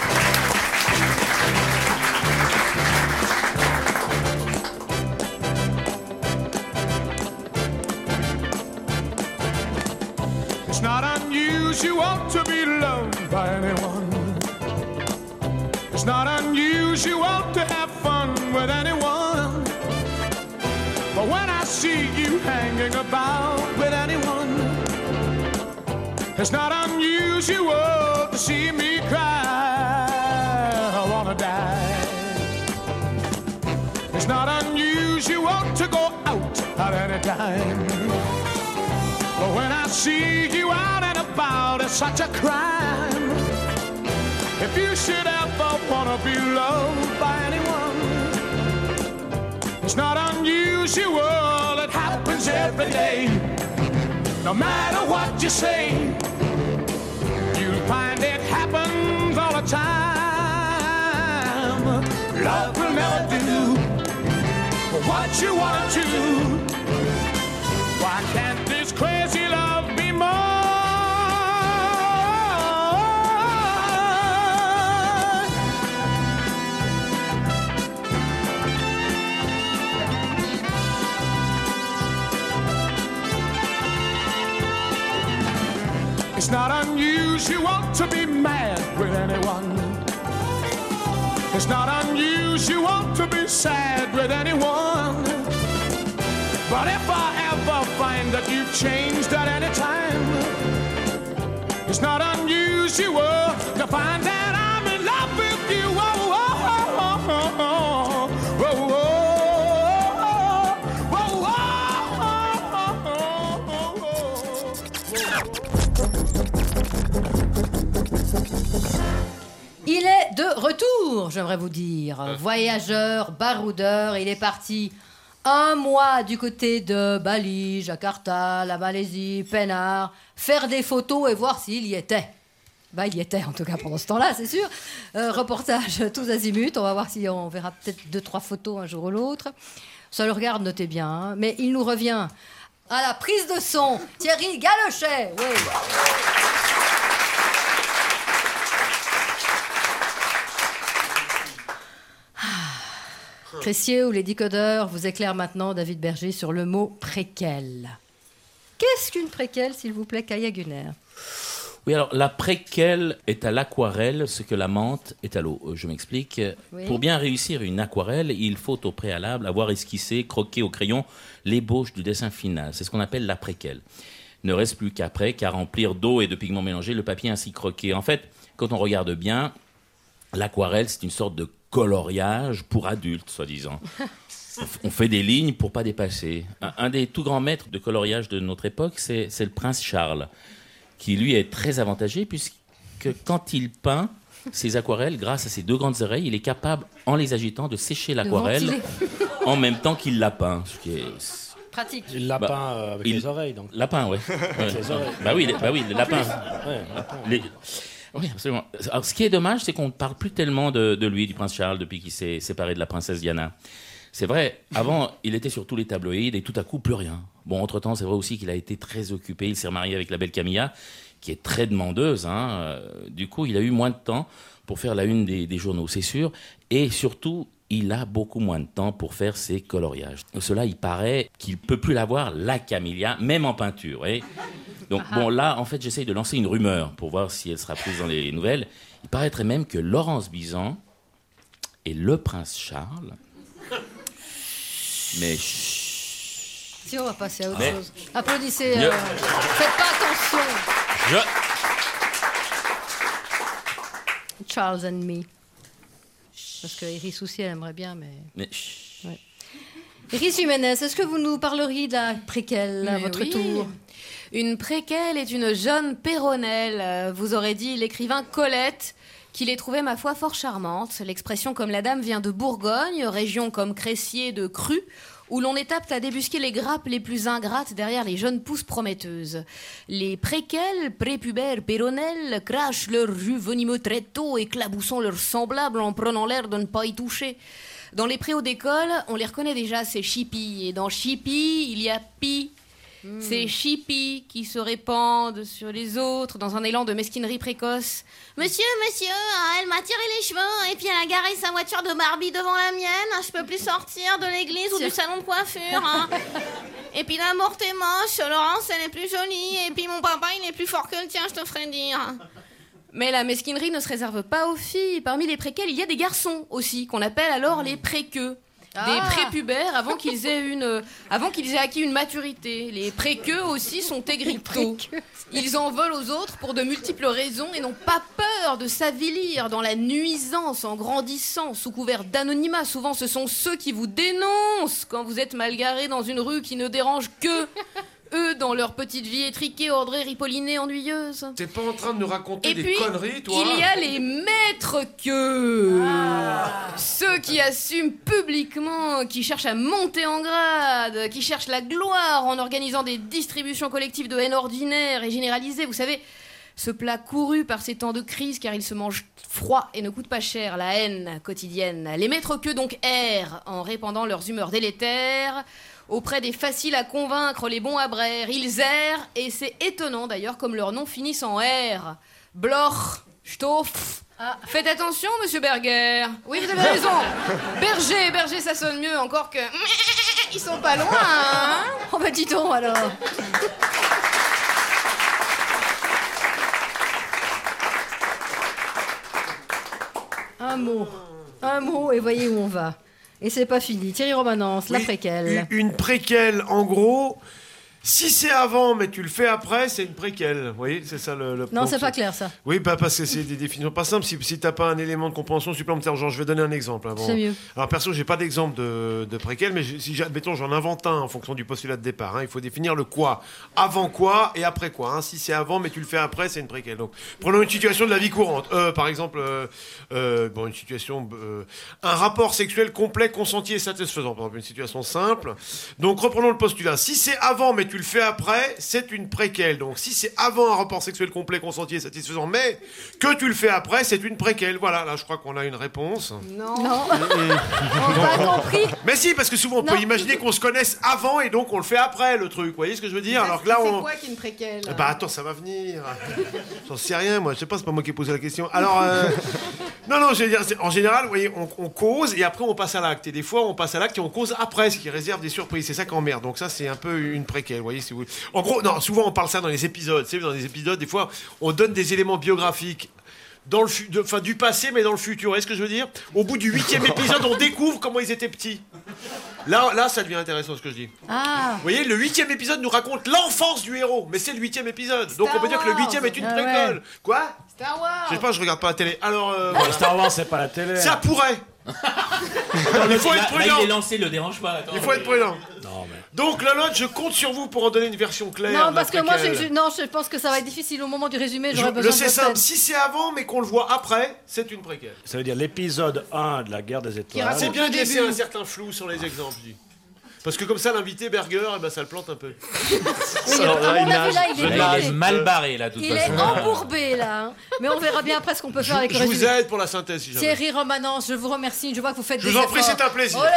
It's not unusual to be loved by anyone. It's not unusual to have fun with anyone. But when I see you hanging about with anyone, it's not unusual to see me cry. I wanna die. It's not unusual to go out at any time. But when I see you out and about, it's such a crime. If you should ever wanna be loved by anyone, it's not unusual, it happens every day. No matter what you say, you'll find it happens all the time. Love will never do what you want to. Why can't this crazy love be more? It's not unusual to be mad with anyone. It's not unusual to be sad with anyone. But if I ever find that you've changed at any time, it's not unusual to find that I'm in love with you. Oh, oh, oh, oh, oh, oh, oh. Il est de retour, j'aimerais vous dire. Voyageur, baroudeur, il est parti 1 mois du côté de Bali, Jakarta, la Malaisie, Penang, faire des photos et voir s'il y était. Bah, il y était en tout cas pendant ce temps-là, c'est sûr. Reportage tous azimuts, on va voir si on verra peut-être 2-3 photos un jour ou l'autre. Ça le regarde, notez bien. Hein. Mais il nous revient à la prise de son, Thierry Galochet. Oui. Cressier ou les décodeurs vous éclaire maintenant, David Berger, sur le mot préquelle. Qu'est-ce qu'une préquelle, s'il vous plaît, Kaya Gunner? Oui, alors la préquelle est à l'aquarelle ce que la menthe est à l'eau. Je m'explique. Oui. Pour bien réussir une aquarelle, il faut au préalable avoir esquissé, croqué au crayon l'ébauche du dessin final. C'est ce qu'on appelle la préquelle. Il ne reste plus qu'après qu'à remplir d'eau et de pigments mélangés le papier ainsi croqué. En fait, quand on regarde bien, l'aquarelle, c'est une sorte de coloriage pour adultes, soi-disant. On fait des lignes pour pas dépasser. Un des tout grands maîtres de coloriage de notre époque, c'est le prince Charles, qui lui est très avantagé puisque quand il peint ses aquarelles, grâce à ses 2 grandes oreilles, il est capable, en les agitant, de sécher l'aquarelle en même temps qu'il la peint. Ce qui est pratique. Il la peint avec les oreilles, donc. La peint, oui. Avec les oreilles. Bah oui, le lapin. Ouais, Oui, absolument. Alors, ce qui est dommage, c'est qu'on ne parle plus tellement de lui, du prince Charles, depuis qu'il s'est séparé de la princesse Diana. C'est vrai, avant, il était sur tous les tabloïds et tout à coup, plus rien. Bon, entre-temps, c'est vrai aussi qu'il a été très occupé. Il s'est remarié avec la belle Camilla, qui est très demandeuse. Hein. Du coup, il a eu moins de temps pour faire la une des journaux, c'est sûr. Et surtout, il a beaucoup moins de temps pour faire ses coloriages. Cela, il paraît qu'il ne peut plus l'avoir, la Camilla, même en peinture. Voyez. Donc, bon, là, en fait, j'essaye de lancer une rumeur pour voir si elle sera prise dans les nouvelles. Il paraîtrait même que Laurence Bizan et le prince Charles... Mais... Si, on va passer à autre chose. Applaudissez. Faites pas attention. Charles and me. Parce que Iris aussi, elle aimerait bien, mais... Ouais. Iris Jiménez, est-ce que vous nous parleriez de la préquelle à votre tour? Une préquelle est une jeune péronnelle. Vous aurez dit l'écrivain Colette, qui les trouvait, ma foi, fort charmantes. L'expression comme la dame vient de Bourgogne, région comme Cressier de Cru, où l'on est apte à débusquer les grappes les plus ingrates derrière les jeunes pousses prometteuses. Les préquelles, prépubères, péronnelles, crachent leur jus venimeux très tôt, éclaboussant leurs semblables en prenant l'air de ne pas y toucher. Dans les préaux d'école, on les reconnaît déjà, ces chippies. Et dans chippie, il y a pi. Ces chippies qui se répandent sur les autres dans un élan de mesquinerie précoce. Monsieur, elle m'a tiré les cheveux et puis elle a garé sa voiture de Barbie devant la mienne. Je peux plus sortir de l'église ou du salon de coiffure. Hein. Et puis la morte est moche, Laurence elle est plus jolie et puis mon papa il est plus fort que le tien, je te ferai dire. Mais la mesquinerie ne se réserve pas aux filles. Parmi les préquels, il y a des garçons aussi, qu'on appelle alors les préqueux. Des prépubères avant qu'ils aient acquis une maturité. Les préqueux aussi sont aigritos. Ils en veulent aux autres pour de multiples raisons et n'ont pas peur de s'avilir dans la nuisance en grandissant sous couvert d'anonymat. Souvent, ce sont ceux qui vous dénoncent quand vous êtes mal garé dans une rue qui ne dérange que eux dans leur petite vie étriquée, ordrée, ripollinée, ennuyeuse. T'es pas en train de nous raconter des conneries, toi? Il y a les maîtres queues. Ceux qui assument publiquement, qui cherchent à monter en grade, qui cherchent la gloire en organisant des distributions collectives de haine ordinaire et généralisée. Vous savez, ce plat couru par ces temps de crise car il se mange froid et ne coûte pas cher, la haine quotidienne. Les maîtres queues donc errent en répandant leurs humeurs délétères auprès des faciles à convaincre, les bons à braire. Ils errent, et c'est étonnant d'ailleurs comme leurs noms finissent en R. Bloch, Stoff. Faites attention, monsieur Berger. Oui, vous avez raison. Berger, ça sonne mieux, encore que... Ils sont pas loin, hein. Oh bah dis donc, alors. Un mot. Un mot et voyez où on va. Et c'est pas fini. Thierry Romanence, la Oui, préquelle. Une préquelle, en gros, si c'est avant, mais tu le fais après, c'est une préquelle. Vous voyez, c'est ça le Non, donc, c'est pas clair ça. Oui, parce que c'est des définitions pas simples. Si t'as pas un élément de compréhension supplémentaire, genre, je vais donner un exemple. C'est mieux. Alors, perso, j'ai pas d'exemple de préquelle, mais si admettons, j'en invente un en fonction du postulat de départ. Hein, il faut définir le quoi. Avant quoi et après quoi. Hein. Si c'est avant, mais tu le fais après, c'est une préquelle. Donc, prenons une situation de la vie courante. Par exemple, une situation, un rapport sexuel complet, consenti et satisfaisant. Par exemple, une situation simple. Donc, reprenons le postulat. Si c'est avant, mais tu le fais après, c'est une préquelle. Donc, si c'est avant un rapport sexuel complet, consenti et satisfaisant, mais que tu le fais après, c'est une préquelle. Voilà, là, je crois qu'on a une réponse. Non. On n'a pas compris. Mais si, parce que souvent, on peut imaginer qu'on se connaisse avant et donc on le fait après, le truc. Vous voyez ce que je veux dire? Alors que là, C'est quoi qui est une préquelle? Bah attends, ça va venir. J'en sais rien, moi. Je sais pas, c'est pas moi qui ai posé la question. Alors, non, je veux dire, en général, vous voyez, on cause et après on passe à l'acte. Et des fois, on passe à l'acte et on cause après, ce qui réserve des surprises. C'est ça qui emmerde. Donc ça, c'est un peu une préquelle, vous voyez, si vous... En gros, non, souvent on parle ça dans les épisodes. Tu sais, dans les épisodes, des fois, on donne des éléments biographiques dans le du passé, mais dans le futur. Vous voyez ce que je veux dire? Au bout du 8e épisode, on découvre comment ils étaient petits. Là, ça devient intéressant ce que je dis. Ah. Vous voyez, le 8e épisode nous raconte l'enfance du héros, mais c'est le 8e épisode. Donc on peut dire que le 8e est une préquelle. Ouais. Quoi? Star Wars. Je sais pas, je regarde pas la télé. Alors, voilà. Star Wars, c'est pas la télé. Ça pourrait. Il faut être prudent. Là, il est lancé, le dérange pas. Attends, Il faut être prudent. Non, mais... Donc, Lolotte, je compte sur vous pour en donner une version claire. Non, de la parce que moi, préquelle. je pense que ça va être difficile au moment du résumé. J'aurais Le besoin c'est de simple. votre aide. Si c'est avant, mais qu'on le voit après, c'est une préquelle. Ça veut dire l'épisode 1 de la guerre des étoiles. C'est bien de le laisser début. un certain flou sur les exemples, je dis. Parce que comme ça, l'invité Berger, eh ben, ça le plante un peu. Oui, à mon avis, là, il est Il est blessé. mal barré, là, de toute Il est façon. embourbé, là. Hein. Mais on verra bien après ce qu'on peut faire avec le Je vous résumé. aide pour la synthèse, si jamais. Thierry Romanence, je vous remercie. Je vois que vous faites Je des vous en prie, efforts. c'est un plaisir. Olé.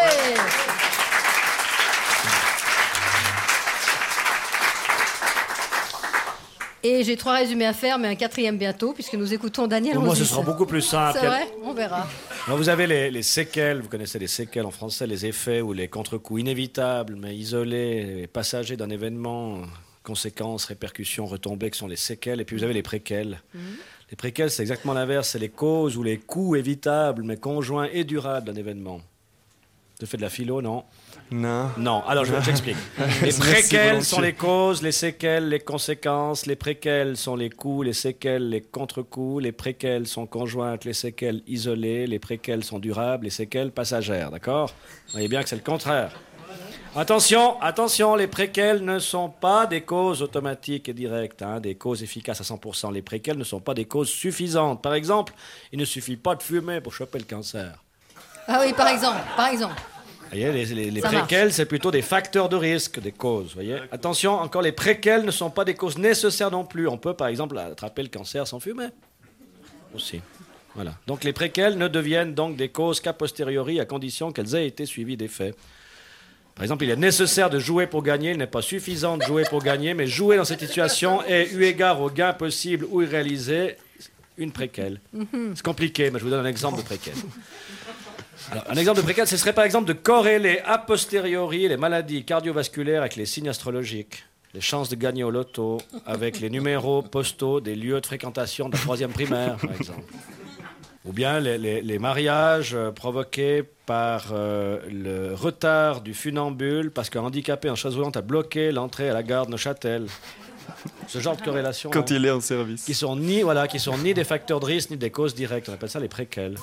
Et j'ai 3 résumés à faire, mais un 4e bientôt, puisque nous écoutons Daniel Pour moi, ce Osis. sera beaucoup plus simple. C'est vrai? On verra. Alors, vous avez les séquelles, vous connaissez les séquelles en français, les effets ou les contre-coups inévitables, mais isolés, passagers d'un événement, conséquences, répercussions, retombées, qui sont les séquelles. Et puis vous avez les préquelles. Les préquelles, c'est exactement l'inverse, c'est les causes ou les coups évitables, mais conjoints et durables d'un événement. Tu fais de la philo, non? Non, alors je t'explique. Les préquelles sont les causes, les séquelles, les conséquences. Les préquelles sont les coups, les séquelles, les contre-coups. Les préquelles sont conjointes, les séquelles isolées. Les préquelles sont durables, les séquelles passagères, d'accord? Vous voyez bien que c'est le contraire. Attention, les préquelles ne sont pas des causes automatiques et directes, hein, des causes efficaces à 100%. Les préquelles ne sont pas des causes suffisantes. Par exemple, il ne suffit pas de fumer pour choper le cancer. Ah oui, par exemple. Vous voyez, les Ça préquelles, c'est plutôt des facteurs de risque, des causes. Vous voyez. Attention, encore, les préquelles ne sont pas des causes nécessaires non plus. On peut, par exemple, attraper le cancer sans fumer. Aussi. Voilà. Donc, les préquelles ne deviennent donc des causes qu'a posteriori, à condition qu'elles aient été suivies des faits. Par exemple, il est nécessaire de jouer pour gagner. Il n'est pas suffisant de jouer pour gagner, mais jouer dans cette situation est, eu égard aux gains possibles ou irréalisés, une préquelle. C'est compliqué, mais je vous donne un exemple de préquelle. Alors, un exemple de préquelle, ce serait par exemple de corréler a posteriori les maladies cardiovasculaires avec les signes astrologiques, les chances de gagner au loto avec les numéros postaux des lieux de fréquentation de la 3e primaire, par exemple. Ou bien les mariages provoqués par le retard du funambule parce qu'un handicapé en chaise roulante a bloqué l'entrée à la gare de Neuchâtel. Ce genre de corrélation. Quand il est en service. Qui sont ni des facteurs de risque ni des causes directes. On appelle ça les préquelles.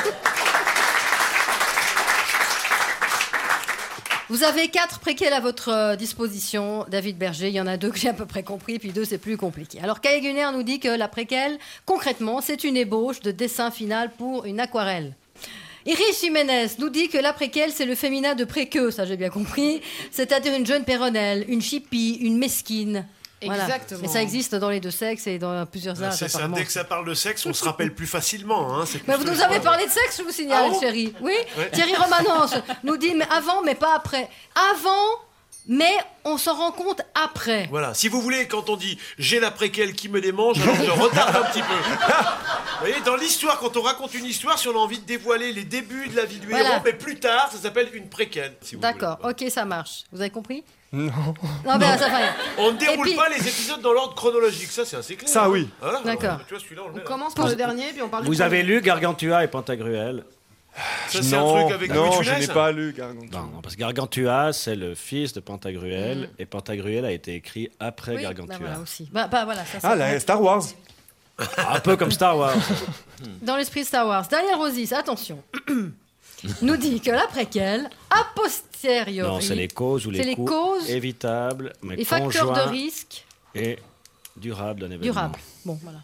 Vous avez 4 préquelles à votre disposition, David Berger. Il y en a 2 que j'ai à peu près compris, puis 2 c'est plus compliqué. Alors Kai Gunner nous dit que la préquelle, concrètement, c'est une ébauche de dessin final pour une aquarelle. Iris Jiménez nous dit que la préquelle, c'est le féminin de préqueux, ça j'ai bien compris, c'est-à-dire une jeune péronnelle, une chipie, une mesquine. Voilà. Exactement. Et ça existe dans les 2 sexes et dans plusieurs âges. C'est ça, apparemment. dès que ça parle de sexe, on se rappelle plus facilement. Hein, c'est Mais vous nous avez parlé de sexe, je vous signale, Ah bon chérie. Oui, Ouais. Thierry Romanence nous dit mais avant, mais pas après. Avant, mais on s'en rend compte après. Voilà. Si vous voulez, quand on dit j'ai la préquelle qui me démange, alors je retarde un petit peu. Vous voyez, dans l'histoire, quand on raconte une histoire, si on a envie de dévoiler les débuts de la vie du Voilà. héros, mais plus tard, ça s'appelle une préquelle. Si vous D'accord, voulez. ok, ça marche. Vous avez compris? Non. Non, ben ça fait rien. On ne déroule Et puis- pas les épisodes dans l'ordre chronologique, ça c'est assez clair. Ça, hein. oui. Voilà. D'accord. Tu vois, celui-là, on le On met là. commence par le dernier, puis on parle du Vous premier. avez lu Gargantua et Pantagruel? Ça, c'est un truc avec non, Louis de je Funès n'ai pas lu Gargantua. Non, parce que Gargantua, c'est le fils de Pantagruel, et Pantagruel a été écrit après Oui, Gargantua. voilà aussi. Voilà, ça, Ah, c'est Star Wars. Un peu comme Star Wars. dans l'esprit de Star Wars. Daniel Rosis, attention, nous dit que la préquelle, a posteriori, Non, c'est les causes ou c'est les les coûts causes, évitables, mais les facteurs de conjoints risque et durables d'un événement. durables. Bon, voilà.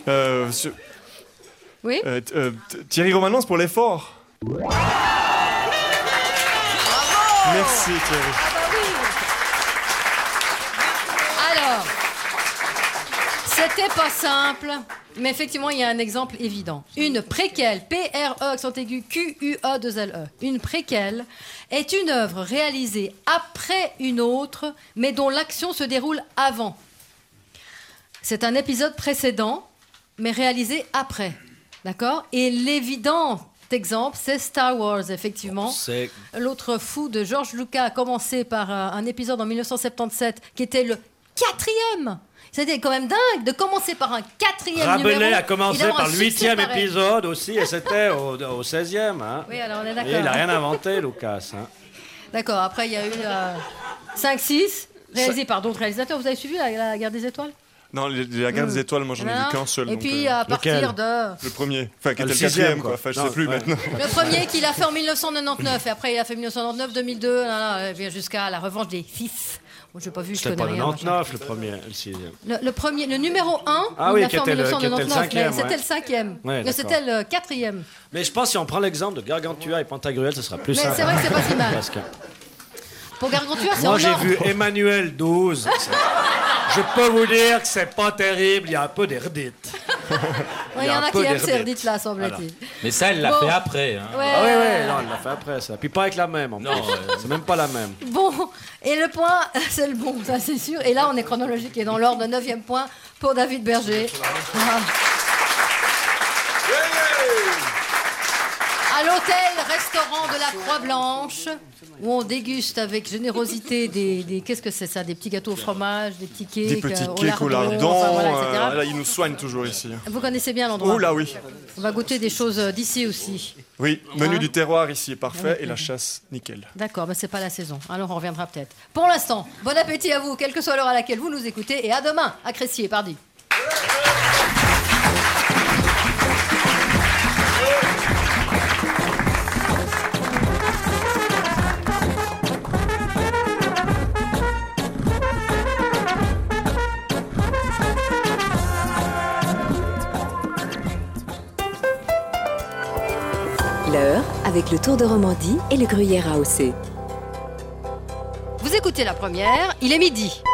Oui. Thierry Romanence pour l'effort. Merci Thierry. Alors, c'était pas simple, mais effectivement, il y a un exemple évident. Une préquelle, P-R-E, accent aigu, Q-U-A-2-L-E. Une préquelle est une œuvre réalisée après une autre, mais dont l'action se déroule avant. C'est un épisode précédent, mais réalisé après. D'accord ? Et l'évident exemple, c'est Star Wars, effectivement. C'est L'autre fou de George Lucas a commencé par un épisode en 1977 qui était le 4e. C'était quand même dingue de commencer par un 4e numéro. Rabelais a et commencé d'avoir par un le succès 8e pareil. épisode aussi, et c'était au 16e. Hein. Oui, alors on est Et d'accord. il n'a rien inventé, Lucas. Hein. D'accord, après il y a eu 5-6, réalisés par d'autres réalisateurs. Vous avez suivi la Guerre des Étoiles ? Non, la Guerre des Étoiles, moi j'en ai vu qu'un seul. Et donc, puis à partir de... le premier, enfin qui Le était le 6e, 4e, quoi. Enfin, je Non, sais plus ouais. maintenant. Le premier qu'il a fait en 1999, et après il a fait 1999, 2002, jusqu'à la revanche des fils. Moi, j'ai pas vu, je C'était connais pas rien. 99 le premier, le 6e. Le premier, le numéro 1, Ah il oui, l'a qui fait en était le 1999, mais 5e, c'était ouais. le 5e. Ouais, mais d'accord. c'était le 4e. Mais je pense que si on prend l'exemple de Gargantua et Pantagruel, ce sera plus Mais simple. c'est vrai que c'est pas si mal. Parce que Pour Gargantua, c'est en moi, j'ai ordre. vu Emmanuel 12. Je peux vous dire que c'est pas terrible, il y a un peu d'erdite. Ouais, il y en a qui aiment ces redites là, semble-t-il. Mais ça, elle l'a Bon. fait après. Hein. Ouais. Ah oui, non, elle l'a fait après ça. Puis pas avec la même, en Non, plus. C'est même pas la même. Bon, et le point, c'est le bon, ça c'est sûr. Et là, on est chronologique et dans l'ordre, 9e point pour David Berger. Ah. À l'hôtel-restaurant de la Croix-Blanche, où on déguste avec générosité des qu'est-ce que c'est ça, des petits gâteaux au fromage, des petits cakes, Des petits cakes au lardon, lardon. enfin, voilà, etc. Là, ils nous soignent toujours ici. Vous connaissez bien l'endroit. Oh là oui. On va goûter des choses d'ici aussi. Oui, menu Hein du terroir ici est parfait Ah oui. et la chasse nickel. D'accord, mais c'est pas la saison. Alors on reviendra peut-être. Pour l'instant, bon appétit à vous, quelle que soit l'heure à laquelle vous nous écoutez, et à demain à Crécy, pardi. L'heure avec le Tour de Romandie et le Gruyère AOC. Vous écoutez la première, il est midi.